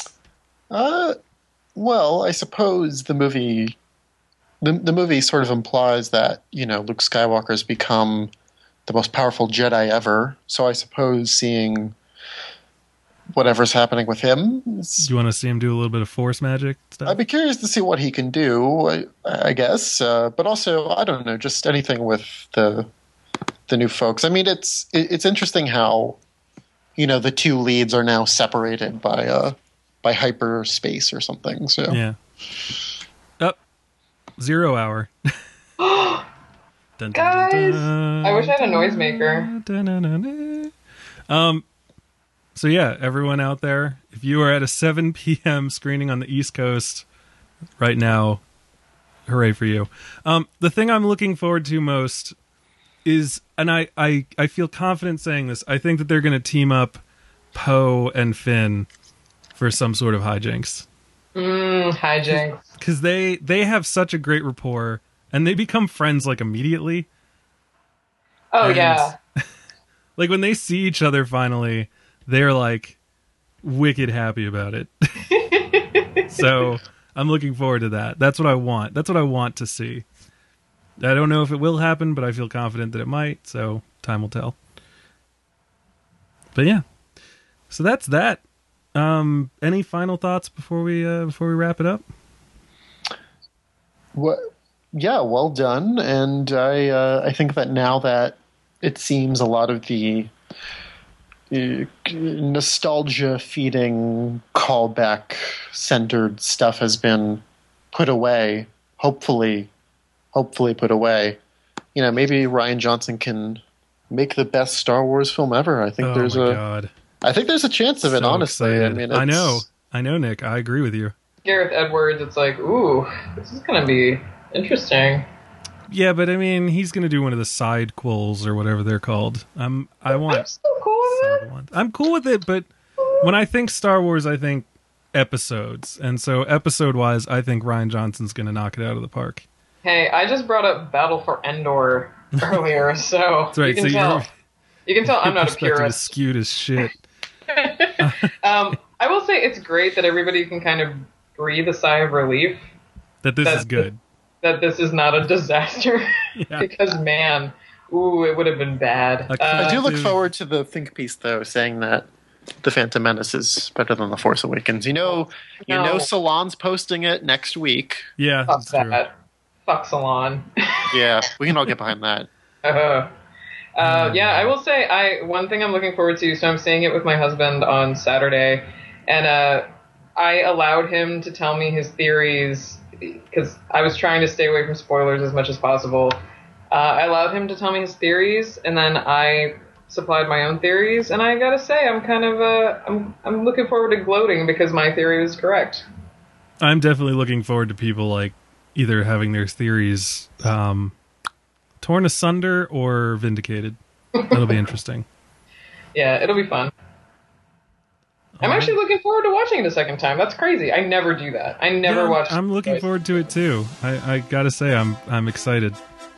[SPEAKER 2] Well, I suppose the movie sort of implies that, Luke Skywalker's become the most powerful Jedi ever. So I suppose seeing whatever's happening with him,
[SPEAKER 1] Do you want to see him do a little bit of Force magic stuff?
[SPEAKER 2] I'd be curious to see what he can do, I guess. But also, I don't know, just anything with the new folks. I mean, it's interesting how, the two leads are now separated by hyperspace or something. So
[SPEAKER 1] Yeah. Up. 0 hour. Dun, dun,
[SPEAKER 3] Guys,
[SPEAKER 1] dun, dun.
[SPEAKER 3] I wish I had a noisemaker.
[SPEAKER 1] Dun, dun, dun, dun. So yeah, everyone out there, if you are at a 7 p.m. screening on the East Coast right now, hooray for you. The thing I'm looking forward to most is, and I feel confident saying this, I think that they're going to team up Poe and Finn for some sort of hijinks.
[SPEAKER 3] Hijinks.
[SPEAKER 1] Because they have such a great rapport, and they become friends like immediately.
[SPEAKER 3] Oh,
[SPEAKER 1] And
[SPEAKER 3] yeah.
[SPEAKER 1] Like when they see each other finally, they're like wicked happy about it. So I'm looking forward to that. That's what I want. That's what I want to see. I don't know if it will happen, but I feel confident that it might. So time will tell. But yeah, so that's that. Any final thoughts before we wrap it up?
[SPEAKER 2] What? Yeah, well done. And I think that now that it seems a lot of the nostalgia feeding callback centered stuff has been put away, hopefully put away. You know, maybe Rian Johnson can make the best Star Wars film ever. I think
[SPEAKER 1] God.
[SPEAKER 2] I think there's a chance of it,
[SPEAKER 1] So
[SPEAKER 2] honestly.
[SPEAKER 1] excited.
[SPEAKER 2] I mean,
[SPEAKER 1] I know, Nick. I agree with you.
[SPEAKER 3] Gareth Edwards, it's like, ooh, this is going to be interesting.
[SPEAKER 1] Yeah, but I mean, he's going to do one of the side quills or whatever they're called.
[SPEAKER 3] I'm so cool with it.
[SPEAKER 1] I'm cool with it, but when I think Star Wars, I think episodes. And so episode-wise, I think Rian Johnson's going to knock it out of the park. Hey,
[SPEAKER 3] I just brought up Battle for Endor earlier, so
[SPEAKER 1] that's right.
[SPEAKER 3] You can tell I'm not a purist.
[SPEAKER 1] Is skewed as shit.
[SPEAKER 3] I will say it's great that everybody can kind of breathe a sigh of relief.
[SPEAKER 1] That this is good.
[SPEAKER 3] That this is not a disaster.
[SPEAKER 1] Yeah.
[SPEAKER 3] Because, man, it would have been bad.
[SPEAKER 2] I do look forward to the think piece, though, saying that The Phantom Menace is better than The Force Awakens. You know, Salon's posting it next week.
[SPEAKER 1] Yeah,
[SPEAKER 3] Fuck that. Fuck Salon.
[SPEAKER 2] Yeah, we can all get behind that.
[SPEAKER 3] Yeah, I will say one thing I'm looking forward to, so I'm seeing it with my husband on Saturday, and I allowed him to tell me his theories, because I was trying to stay away from spoilers as much as possible. I allowed him to tell me his theories, and then I supplied my own theories, and I gotta say, I'm kind of, I'm looking forward to gloating because my theory was correct.
[SPEAKER 1] I'm definitely looking forward to people, like, either having their theories torn asunder or vindicated. That'll be interesting.
[SPEAKER 3] Yeah, it'll be fun. I'm actually looking forward to watching it a second time. That's crazy. I never do that. I never watch.
[SPEAKER 1] I'm looking forward to it too. I gotta say, I'm excited.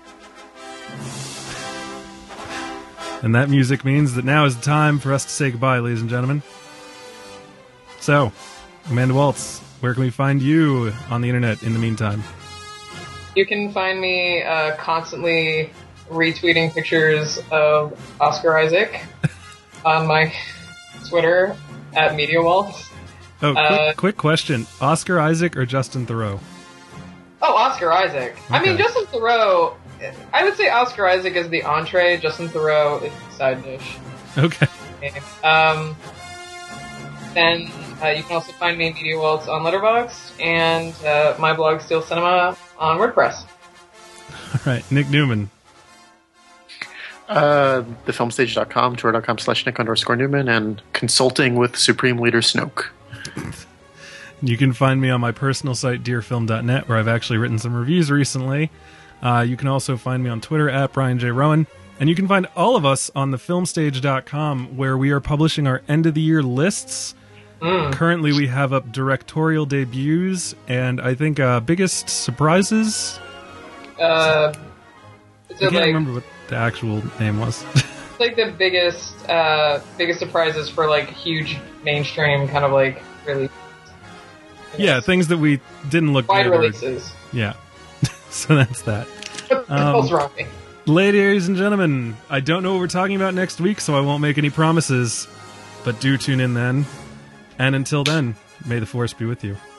[SPEAKER 1] And that music means that now is the time for us to say goodbye, ladies and gentlemen. So, Amanda Waltz, where can we find you on the internet in the meantime?
[SPEAKER 3] You can find me constantly retweeting pictures of Oscar Isaac on my Twitter at MediaWaltz.
[SPEAKER 1] Oh, quick question. Oscar Isaac or Justin Theroux?
[SPEAKER 3] Oh, Oscar Isaac. Okay. I mean, Justin Theroux, I would say Oscar Isaac is the entree, Justin Theroux is the side dish.
[SPEAKER 1] Okay.
[SPEAKER 3] Then you can also find me MediaWaltz on Letterboxd, and my blog Steel Cinema on WordPress.
[SPEAKER 1] All right, Nick Newman.
[SPEAKER 2] Thefilmstage.com, twitter.com/Nick_Newman, and consulting with Supreme Leader Snoke.
[SPEAKER 1] You can find me on my personal site, dearfilm.net, where I've actually written some reviews recently. You can also find me on Twitter at Brian J. Rowan. And you can find all of us on thefilmstage.com, where we are publishing our end-of-the-year lists. Currently, we have up directorial debuts, and I think biggest surprises. I can't remember what the actual name was.
[SPEAKER 3] It's like the biggest surprises for like huge mainstream kind of like release.
[SPEAKER 1] Yeah, things that we didn't look
[SPEAKER 3] wide
[SPEAKER 1] good
[SPEAKER 3] releases.
[SPEAKER 1] Yeah, so that's that.
[SPEAKER 3] What's wrong?
[SPEAKER 1] Ladies and gentlemen, I don't know what we're talking about next week, so I won't make any promises. But do tune in then. And until then, may the Force be with you.